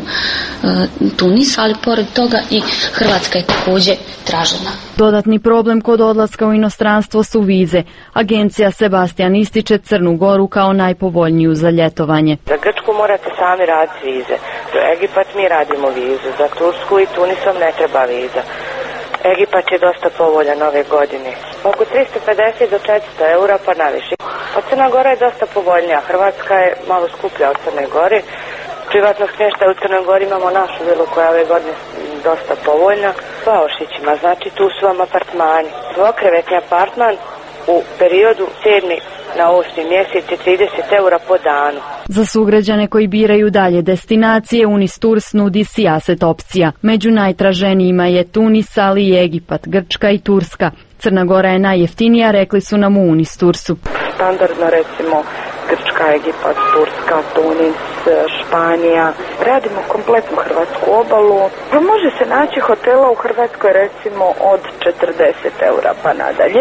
S23: Tunis, ali pored toga i Hrvatska je također tražena.
S19: Dodatni problem kod odlaska u inostranstvo su vize. Agencija Sebastian ističe Crnu Goru kao najpovoljniju za ljetovanje.
S24: Za Grčku morate sami raditi vize. Za Egipat mi radimo vizu. Za Tursku i Tunisom ne treba viza. Egipat je dosta povoljan ove godine. Oko tristo pedeset do četiristo eura pa naviše. A Crna Gora je dosta povoljnija. Hrvatska je malo skuplja od Crne Gore. Privatno smještaj u Crnoj Gori imamo našu vilu koja je ove godine dosta povoljna. Pa Ošićima, znači tu su vam apartmani. Dvokrevetni apartman u periodu sedmi na osmi mjesec je trideset eura po danu.
S19: Za sugrađane koji biraju dalje destinacije, Unisturs nudi sijaset opcija. Među najtraženijima je Tunis, ali i Egipat, Grčka i Turska. Crna Gora je najjeftinija, rekli su nam u Unistursu.
S24: Standardno recimo Grčka, Egipat, Turska, Tunis, Španija. Radimo kompletnu hrvatsku obalu. Pa može se naći hotela u Hrvatskoj recimo od četrdeset eura pa nadalje.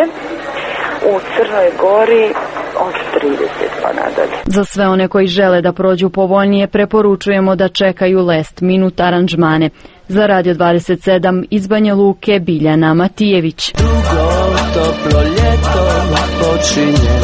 S24: U Crnoj Gori od trideset pa nadalje.
S19: Za sve one koji žele da prođu povoljnije preporučujemo da čekaju last minute aranžmane. Za Radio dvadeset sedam iz Banja Luke Biljana Matijević.
S10: Drugo toplo ljeto počinje.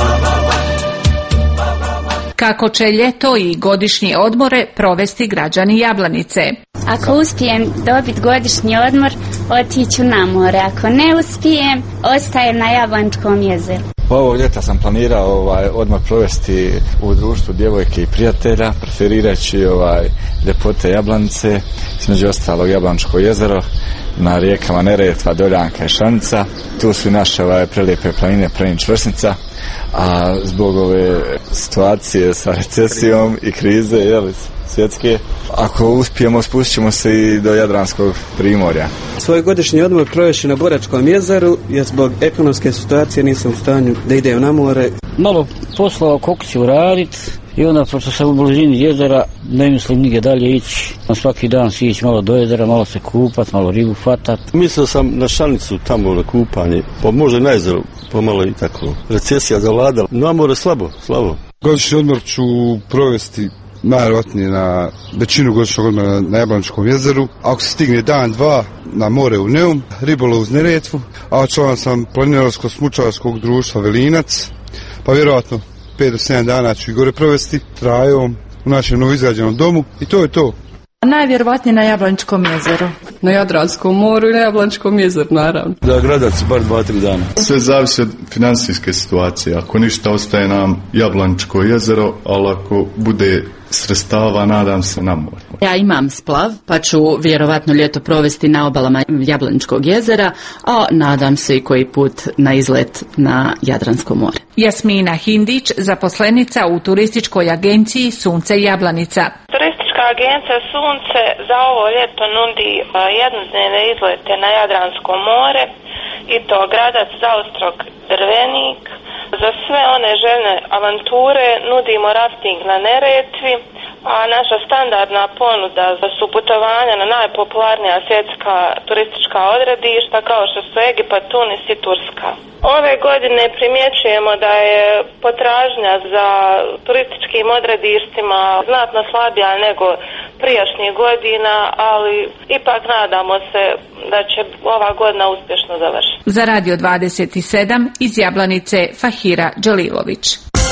S6: Kako će ljeto i godišnje odmore provesti građani Jablanice?
S5: Ako uspijem dobiti godišnji odmor, otiću na more. Ako ne uspijem, ostajem na Jablaničkom jezeru.
S7: Ovog ljeta sam planirao ovaj odmor provesti u društvu djevojke i prijatelja, preferirajući ovaj ljepote Jablanice, između ostalog Jablaničko jezero, na rijekama Neretva, Doljanka i Šanca. Tu su i naše ovaj prelijepe planine Prenin Čvrsnica, a zbog ove situacije sa recesijom i krize, jel, svjetske, ako uspijemo, spustit ćemo se i do Jadranskog primorja.
S8: Svoj godišnji odmor provesti na Boračkom jezeru, jer zbog ekonomske situacije nisam u stanju da idem na more.
S9: Malo posla oko kuće uraditi i onda, pošto sam u blizini jezera, ne mislim nigdje dalje ići. Svaki dan si ići malo do jezera, malo se kupat, malo ribu fatat.
S25: Mislio sam na Šanicu, tamo na kupanje, pa možda na jezeru, pomalo i tako. Recesija zavladala, na more slabo, slabo.
S26: Godišnji odmor ću provesti najvjerojatnije na većinu godišnjeg odmora na Jablaničkom jezeru. Ako se stigne dan, dva, na more u Neum, ribolov uz Neretvu, a član sam planinarsko-smučarskog društva Velinac, pa vjerojatno pet do sedam dana ću i gore provesti trajom u našem novoizgrađenom domu i to je to.
S27: Najvjerovatnije na Jablaničkom jezeru.
S1: Na Jadranskom moru i na Jablaničkom jezeru, naravno.
S25: Da, Gradac, bar dva, tri dana.
S28: Sve zavisi od financijske situacije. Ako ništa, ostaje nam Jablaničko jezero, ali ako bude sredstava, nadam se na more.
S29: Ja imam splav, pa ću vjerovatno ljeto provesti na obalama Jablaničkog jezera, a nadam se i koji put na izlet na Jadransko more.
S27: Jasmina Hindić, zaposlenica u turističkoj agenciji Sunce Jablanica.
S30: Turistička agencija Sunce za ovo ljeto nudi jednodnevne izlete na Jadransko more i to Gradac, Zaostrog, Drvenik. Za sve one željne avanture nudimo rafting na Neretvi, a naša standardna ponuda su putovanja na najpopularnija svjetska turistička odredišta kao što su Egipat, Tunis i Turska. Ove godine primjećujemo da je potražnja za turističkim odredištima znatno slabija nego prijašnjih godina, ali ipak nadamo se da će ova godina uspješno završiti.
S27: Za Radio dvadeset sedam iz Jablanice Fahira Đalilović.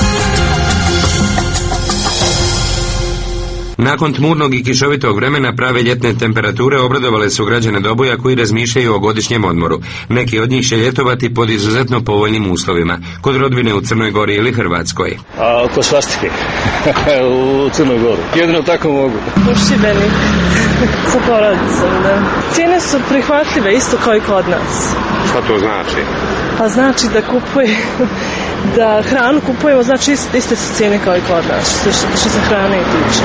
S31: Nakon tmurnog i kišovitog vremena prave ljetne temperature obradovale su građane Doboja koji razmišljaju o godišnjem odmoru. Neki od njih će ljetovati pod izuzetno povoljnim uslovima, kod rodbine u Crnoj Gori ili Hrvatskoj.
S25: A oko svastike u Crnoj Gori. Jedino tako mogu.
S32: U Šibenik sa porodicom, da. Cijene su prihvatljive isto kao i kod nas.
S31: Šta to znači?
S32: Pa znači da kupuje, da hranu kupujemo, znači iste su cijene kao i kod nas, što, što se hrane i tiče.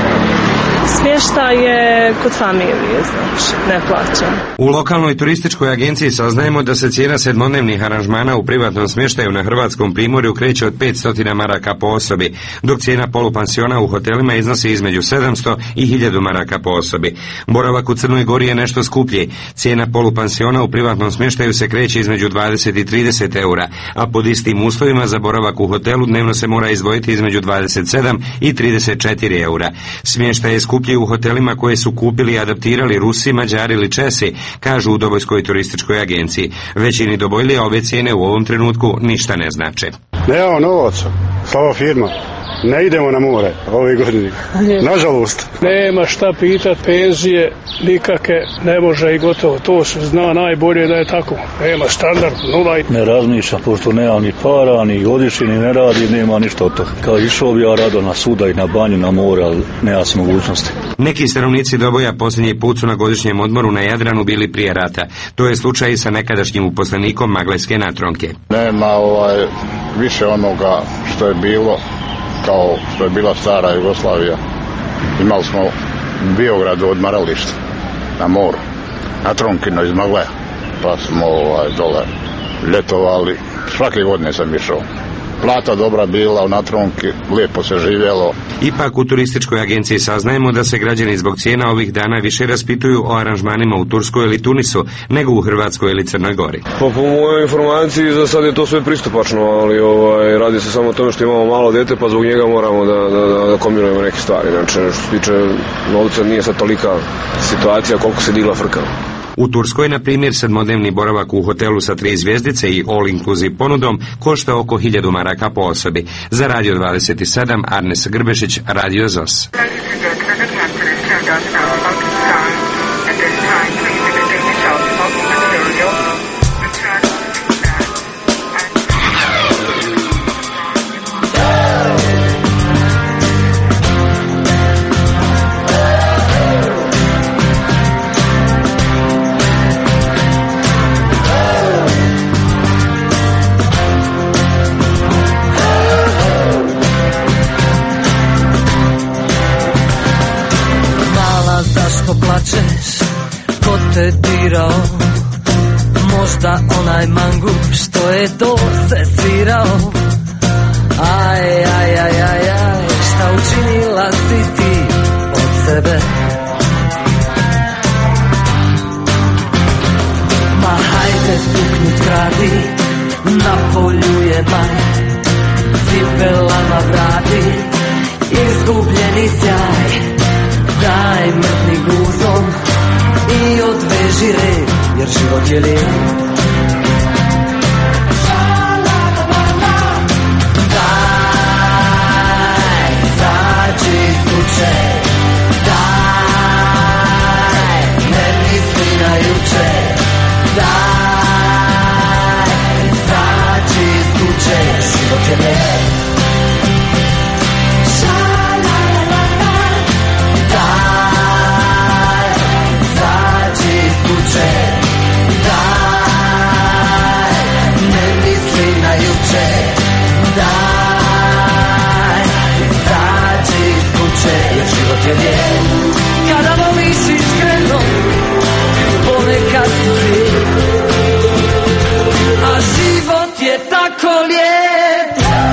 S32: Smještaj je kod familije, znači, ne plaćam.
S31: U lokalnoj turističkoj agenciji saznajemo da se cijena sedmodnevnih aranžmana u privatnom smještaju na Hrvatskom primorju kreće od petsto maraka po osobi, dok cijena polupansiona u hotelima iznosi između sedamsto i hiljadu maraka po osobi. Boravak u Crnoj Gori je nešto skuplji. Cijena polupansiona u privatnom smještaju se kreće između dvadeset i trideset eura, a pod istim uslovima za boravak u hotelu dnevno se mora izdvojiti između dvadeset sedam i trideset četiri eura. Smještaj je skuplji u hotelima koje su kupili i adaptirali Rusi, Mađari ili Česi, kažu u Dobojskoj turističkoj agenciji. Većini Dobojlija ove cijene u ovom trenutku ništa ne znače.
S33: Nemamo novaca, slaba firma. Ne idemo na more ove godine, nažalost.
S34: Nema šta pitat, penzije nikake ne može i gotovo. To se zna najbolje da je tako. Nema standard, nula.
S25: Ne razmišljam, pošto nema ni para, ni godišnji, ni ne radi, nema ništa od toga. Kao išao bi ja rado na suda i na banju, na more, ali nema se mogućnosti.
S31: Neki stanovnici Doboja posljednji put su na godišnjem odmoru na Jadranu bili prije rata. To je slučaj i sa nekadašnjim uposlenikom Maglajske natronke.
S35: Nema ovaj, više onoga što je bilo, kao što je bila stara Jugoslavija. Imali smo u Biogradu odmaralište na moru, na Tronkino iz Magleja, pa smo ovaj, dole ljetovali. Svake godine sam išao. Plata dobra bila u Natronki, lijepo se živjelo.
S31: Ipak u turističkoj agenciji saznajemo da se građani zbog cijena ovih dana više raspituju o aranžmanima u Turskoj ili Tunisu nego u Hrvatskoj ili Crnoj Gori.
S36: Pa po mojoj informaciji za sad je to sve pristupačno, ali ovaj, radi se samo o tome što imamo malo dete, pa zbog njega moramo da, da, da, da kombinujemo neke stvari. Znači, što se tiče novca nije sad tolika situacija koliko se digla frka.
S31: U Turskoj, na primjer, sedmodnevni boravak u hotelu sa tri zvjezdice i all-inclusive ponudom košta oko hiljadu maraka po osobi. Za Radio dvadeset sedam, Arnes Grbešić, Radio Z O S.
S2: te dirao, možda onaj mangu što je to se svirao. Aj, aj, aj, aj, aj, šta učinila si ti od sebe? Ma hajde stuknut krati, na polju je maj, cipelama vrati, izgubljeni sjaj. Daj mrtni guzom i odveži red, jer život je lijep. Daj, zađi iz kuće, daj, ne misli na juče, daj, zađi iz kuće, život je lijep. Kada voliš iskreno, ponekad si ti, a život je tako lijep.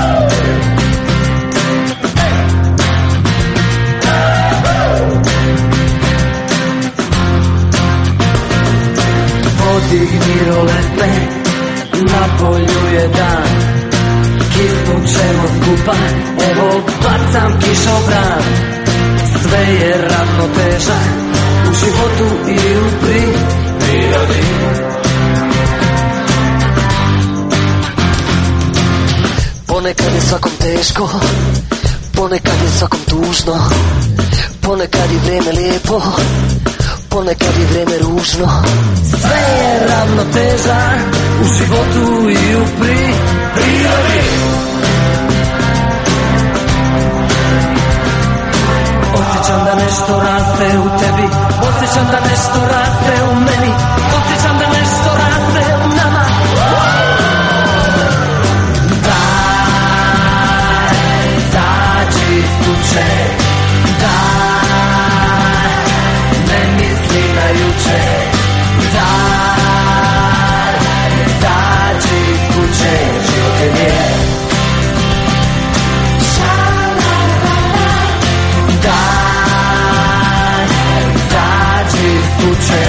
S2: Podigni rolete, na polju je dan, kisnut ćemo skupa, evo bacam kišobran. Sve je ravnoteža u životu i u prirodi. Ponekad je svakom teško, ponekad je svakom tužno, ponekad je vrijeme lijepo, ponekad je vrijeme ružno. Sve je ravnoteža u životu i u prirodi. Osjećam da nešto raste u tebi, osjećam da nešto raste u meni, osjećam da nešto raste u nama. Daj, zađi iz kuće, daj, ne misli na juče, daj, zađi iz kuće, život je lijep. Daj, zađi iz kuće,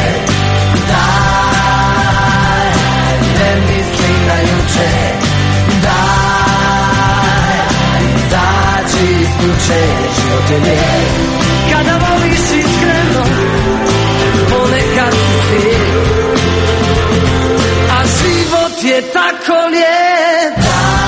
S2: daj, ne misli na juče, daj, zađi iz kuće, život je lijep. Kada voliš iskreno, ponekad si ti, a život je tako lijep.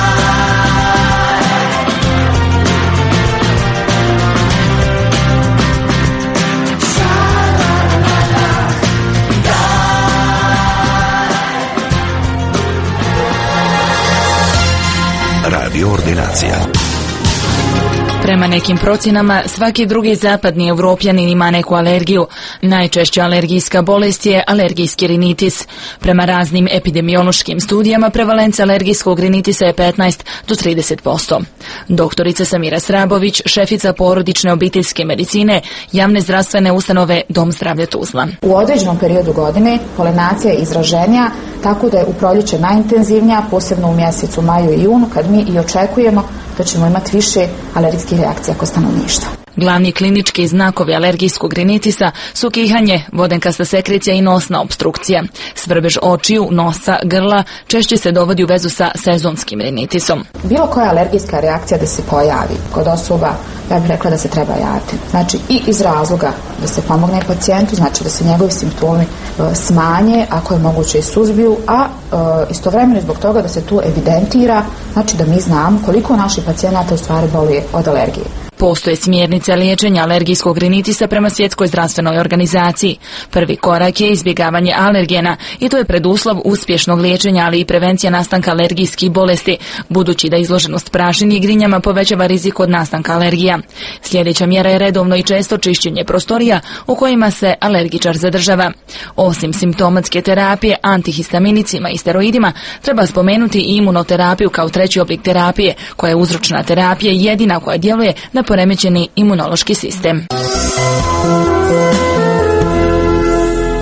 S3: Radio Ordinacija.
S27: Prema nekim procjenama, svaki drugi zapadni Evropljanin ima neku alergiju. Najčešća alergijska bolest je alergijski rinitis. Prema raznim epidemiološkim studijama, prevalenca alergijskog rinitisa je petnaest do trideset posto. Doktorica Samira Srabović, šefica porodične obiteljske medicine, javne zdravstvene ustanove Dom zdravlja Tuzla.
S4: U određenom periodu godine polenacija je izraženija, tako da je u proljeće najintenzivnija, posebno u mjesecu maju i junu, kad mi i očekujemo da ćemo imati više alergijskih reakcija kod stanovništva.
S27: Glavni klinički znakovi alergijskog rinitisa su kihanje, vodenkasta sekrecija i nosna opstrukcija. Svrbež očiju, nosa, grla češće se dovodi u vezu sa sezonskim rinitisom.
S4: Bilo koja alergijska reakcija da se pojavi kod osoba, ja bih rekla da se treba javiti. Znači i iz razloga da se pomogne pacijentu, znači da se njegovi simptomi e, smanje, ako je moguće i suzbiju, a e, istovremeno zbog toga da se tu evidentira, znači da mi znamo koliko naših pacijenata u stvari boli od alergije.
S27: Postoje smjernice liječenja alergijskog rinitisa prema Svjetskoj zdravstvenoj organizaciji. Prvi korak je izbjegavanje alergena i to je preduslov uspješnog liječenja, ali i prevencija nastanka alergijskih bolesti, budući da izloženost prašini i grinjama povećava rizik od nastanka alergija. Sljedeća mjera je redovno i često čišćenje prostorija u kojima se alergičar zadržava. Osim simptomatske terapije antihistaminicima i steroidima, treba spomenuti i imunoterapiju kao treći oblik terapije, koja je uzročna terapija jedina koja djeluje na poremećeni imunološki sistem.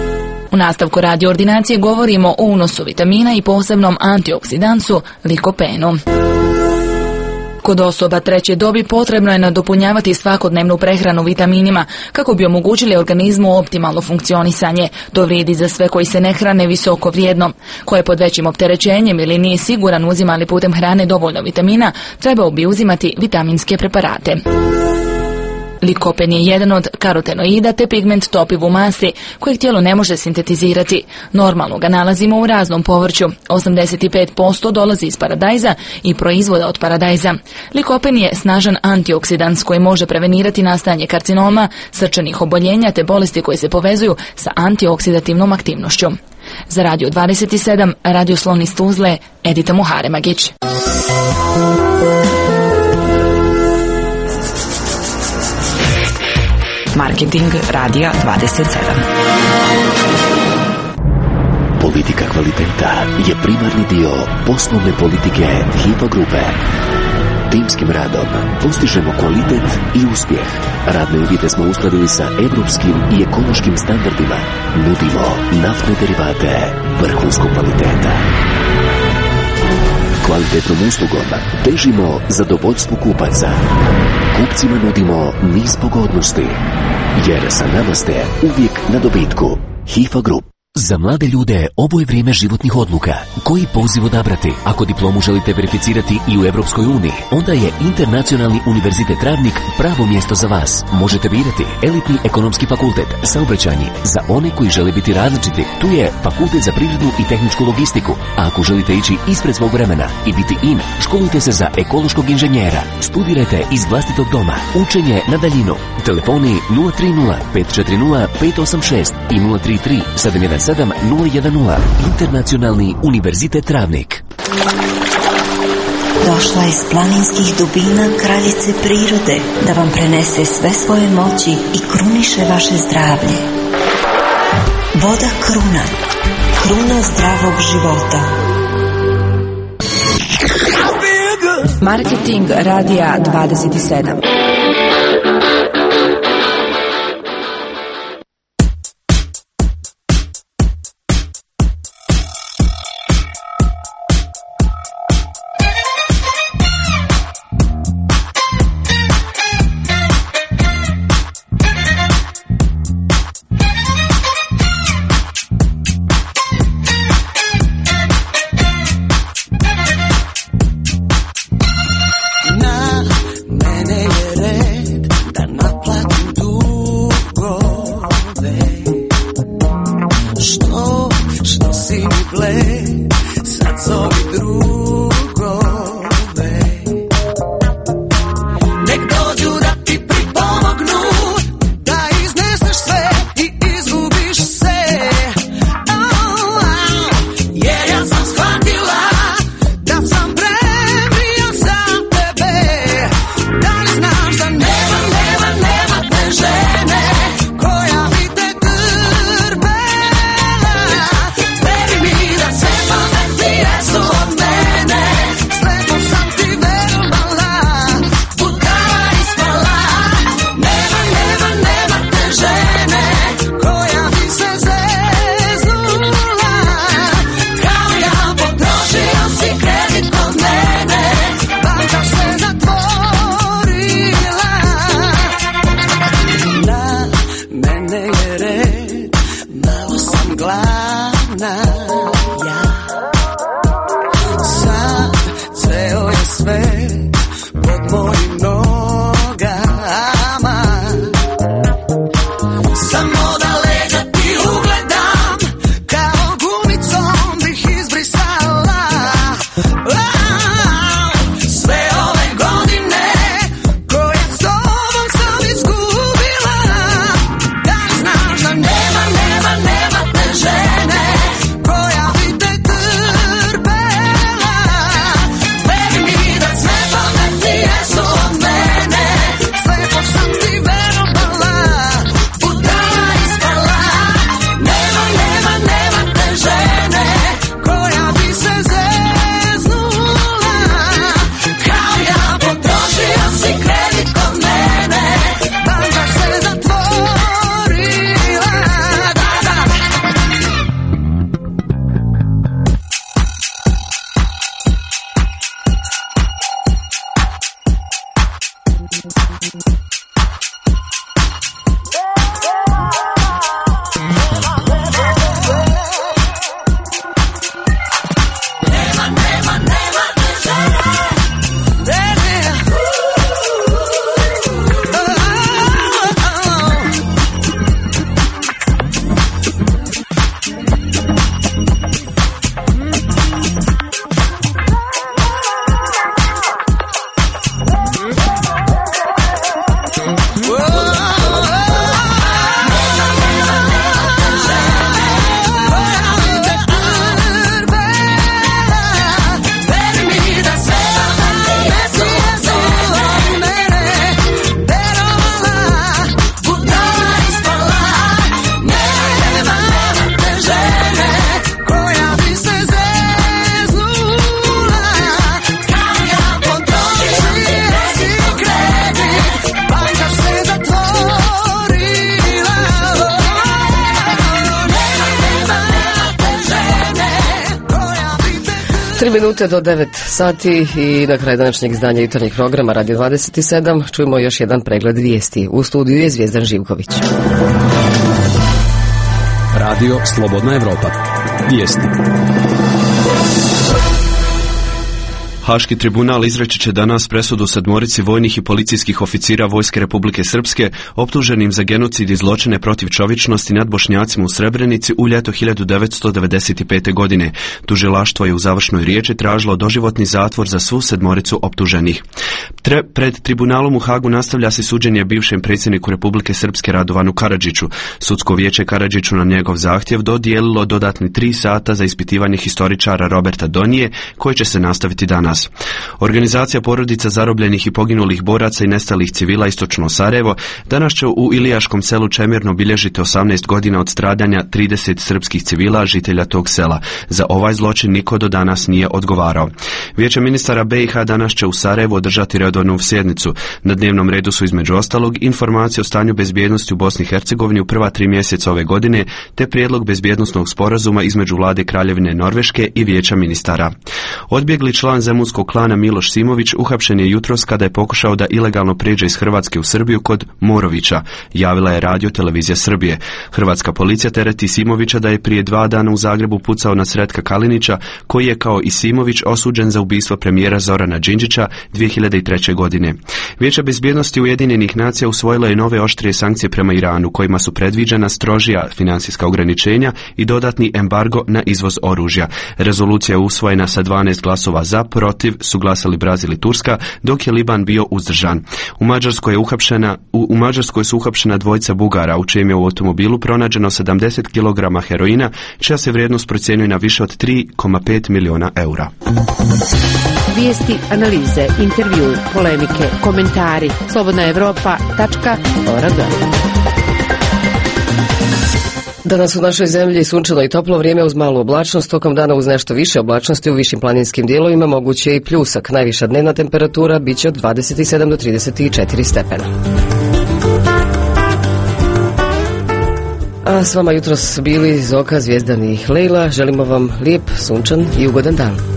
S27: U nastavku radio ordinacije govorimo o unosu vitamina i posebnom antioksidansu likopenu. Kod osoba treće dobi potrebno je nadopunjavati svakodnevnu prehranu vitaminima kako bi omogućili organizmu optimalno funkcionisanje. To vrijedi za sve koji se ne hrane visoko vrijedno. Ko je pod većim opterećenjem ili nije siguran uzima li putem hrane dovoljno vitamina, trebao bi uzimati vitaminske preparate. Likopen je jedan od karotenoida te pigment topiv u masti kojeg tijelo ne može sintetizirati. Normalno ga nalazimo u raznom povrću. osamdeset pet posto dolazi iz paradajza i proizvoda od paradajza. Likopen je snažan antioksidans koji može prevenirati nastajanje karcinoma, srčanih oboljenja te bolesti koje se povezuju sa antioksidativnom aktivnošću. Za Radio dvadeset sedam, Radio Slon iz Tuzle, Edita Muharemagić.
S6: Marketing Radija dvadeset sedam.
S3: Politika kvaliteta je primarni dio poslovne politike Hifa Grupe. Timskim radom postižemo kvalitet i uspjeh. Radne uvjete smo uskladili sa evropskim i ekološkim standardima. Nudimo naftne derivate vrhunskog kvaliteta. Kvalitetnom uslugom težimo zadovoljstvu kupaca. Kupcima nudimo niz pogodnosti, jer sa nama ste uvijek na dobitku. Hifa Group. Za mlade ljude ovo je vrijeme životnih odluka. Koji poziv odabrati? Ako diplomu želite verificirati i u Europskoj uniji, onda je Internacionalni univerzitet Travnik pravo mjesto za vas. Možete birati elitni ekonomski fakultet, saobraćajni, za one koji žele biti različiti. Tu je fakultet za privrednu i tehničku logistiku. A ako želite ići ispred svog vremena i biti in, školujte se za ekološkog inženjera. Studirajte iz vlastitog doma. Učenje na daljinu. Telefoni nula tri nula pet četiri nula pet osam šest i nula tri tri sedam jedan sedam nula jedan nula. Internacionalni univerzitet Travnik.
S10: Došla iz planinskih dubina kraljice prirode da vam prenese sve svoje moći i kruniše vaše zdravlje. Voda Kruna. Kruna zdravog života.
S6: Marketing Radija dvadeset sedam.
S11: Man.
S1: Tri minute do devet sati i na kraju današnjeg izdanja jutarnjeg programa Radio dvadeset sedam čujemo još jedan pregled vijesti. U studiju je Zvijezdan Živković.
S5: Radio Slobodna Evropa. Vijesti. Haški tribunal izreći će danas presudu sedmorici vojnih i policijskih oficira Vojske Republike Srpske optuženim za genocid i zločine protiv čovječnosti nad Bošnjacima u Srebrenici u ljeto hiljadu devetsto devedeset pete. godine. Tužilaštvo je u završnoj riječi tražilo doživotni zatvor za svu sedmoricu optuženih. Tre, pred tribunalom u Hagu nastavlja se suđenje bivšem predsjedniku Republike Srpske Radovanu Karadžiću. Sudsko vijeće Karadžiću na njegov zahtjev dodijelilo dodatni tri sata za ispitivanje historičara Roberta Donije, koji će se nastaviti danas. Organizacija porodica zarobljenih i poginulih boraca i nestalih civila Istočno Sarajevo danas će u Ilijaškom selu Čemirno bilježiti osamnaest godina od stradanja trideset srpskih civila žitelja tog sela. Za ovaj zločin niko do danas nije odgovarao. Vijeće ministara B i H danas će u Sarajevu održati redovnu sjednicu. Na dnevnom redu su između ostalog informacije o stanju bezbjednosti u Bosni i Hercegovini u prva tri mjeseca ove godine, te prijedlog bezbjednosnog sporazuma između vlade Kraljevine Norveške i Vijeća ministara. Odbjegli član zemunskog klana Miloš Simović uhapšen je jutros kada je pokušao da ilegalno prijeđe iz Hrvatske u Srbiju kod Morovića, javila je Radio Televizija Srbije. Hrvatska policija tereti Simovića da je prije dva dana u Zagrebu pucao na Sretka Kalinića, koji je kao i Simović osuđen za ubistvo premijera Zorana Đinđića dvije hiljade treće. godine. Vijeće bezbjednosti Ujedinjenih nacija usvojilo je nove oštrije sankcije prema Iranu, kojima su predviđena strožija financijska ograničenja i dodatni embargo na izvoz oružja. Rezolucija je usvojena sa dvanaest glasova za, protiv su glasali Brazil i Turska, dok je Liban bio uzdržan. U Mađarskoj je uhapšena, u, u Mađarskoj su uhapšena dvojica Bugara, u čijem je u automobilu pronađeno sedamdeset kilograma heroina, čija se vrijednost procjenjuje na više od tri zarez pet miliona eura.
S7: Vijesti, analize, intervju, polemike, komentari. slobodna evropa tačka org.
S1: Danas u našoj zemlji sunčano i toplo vrijeme uz malu oblačnost, tokom dana uz nešto više oblačnosti u višim planinskim dijelovima moguće je i pljusak. Najviša dnevna temperatura bit će od dvadeset sedam do trideset četiri stepena. A s vama jutros bili Zoka, Zvijezdan i Lejla. Želimo vam lijep, sunčan i ugodan dan.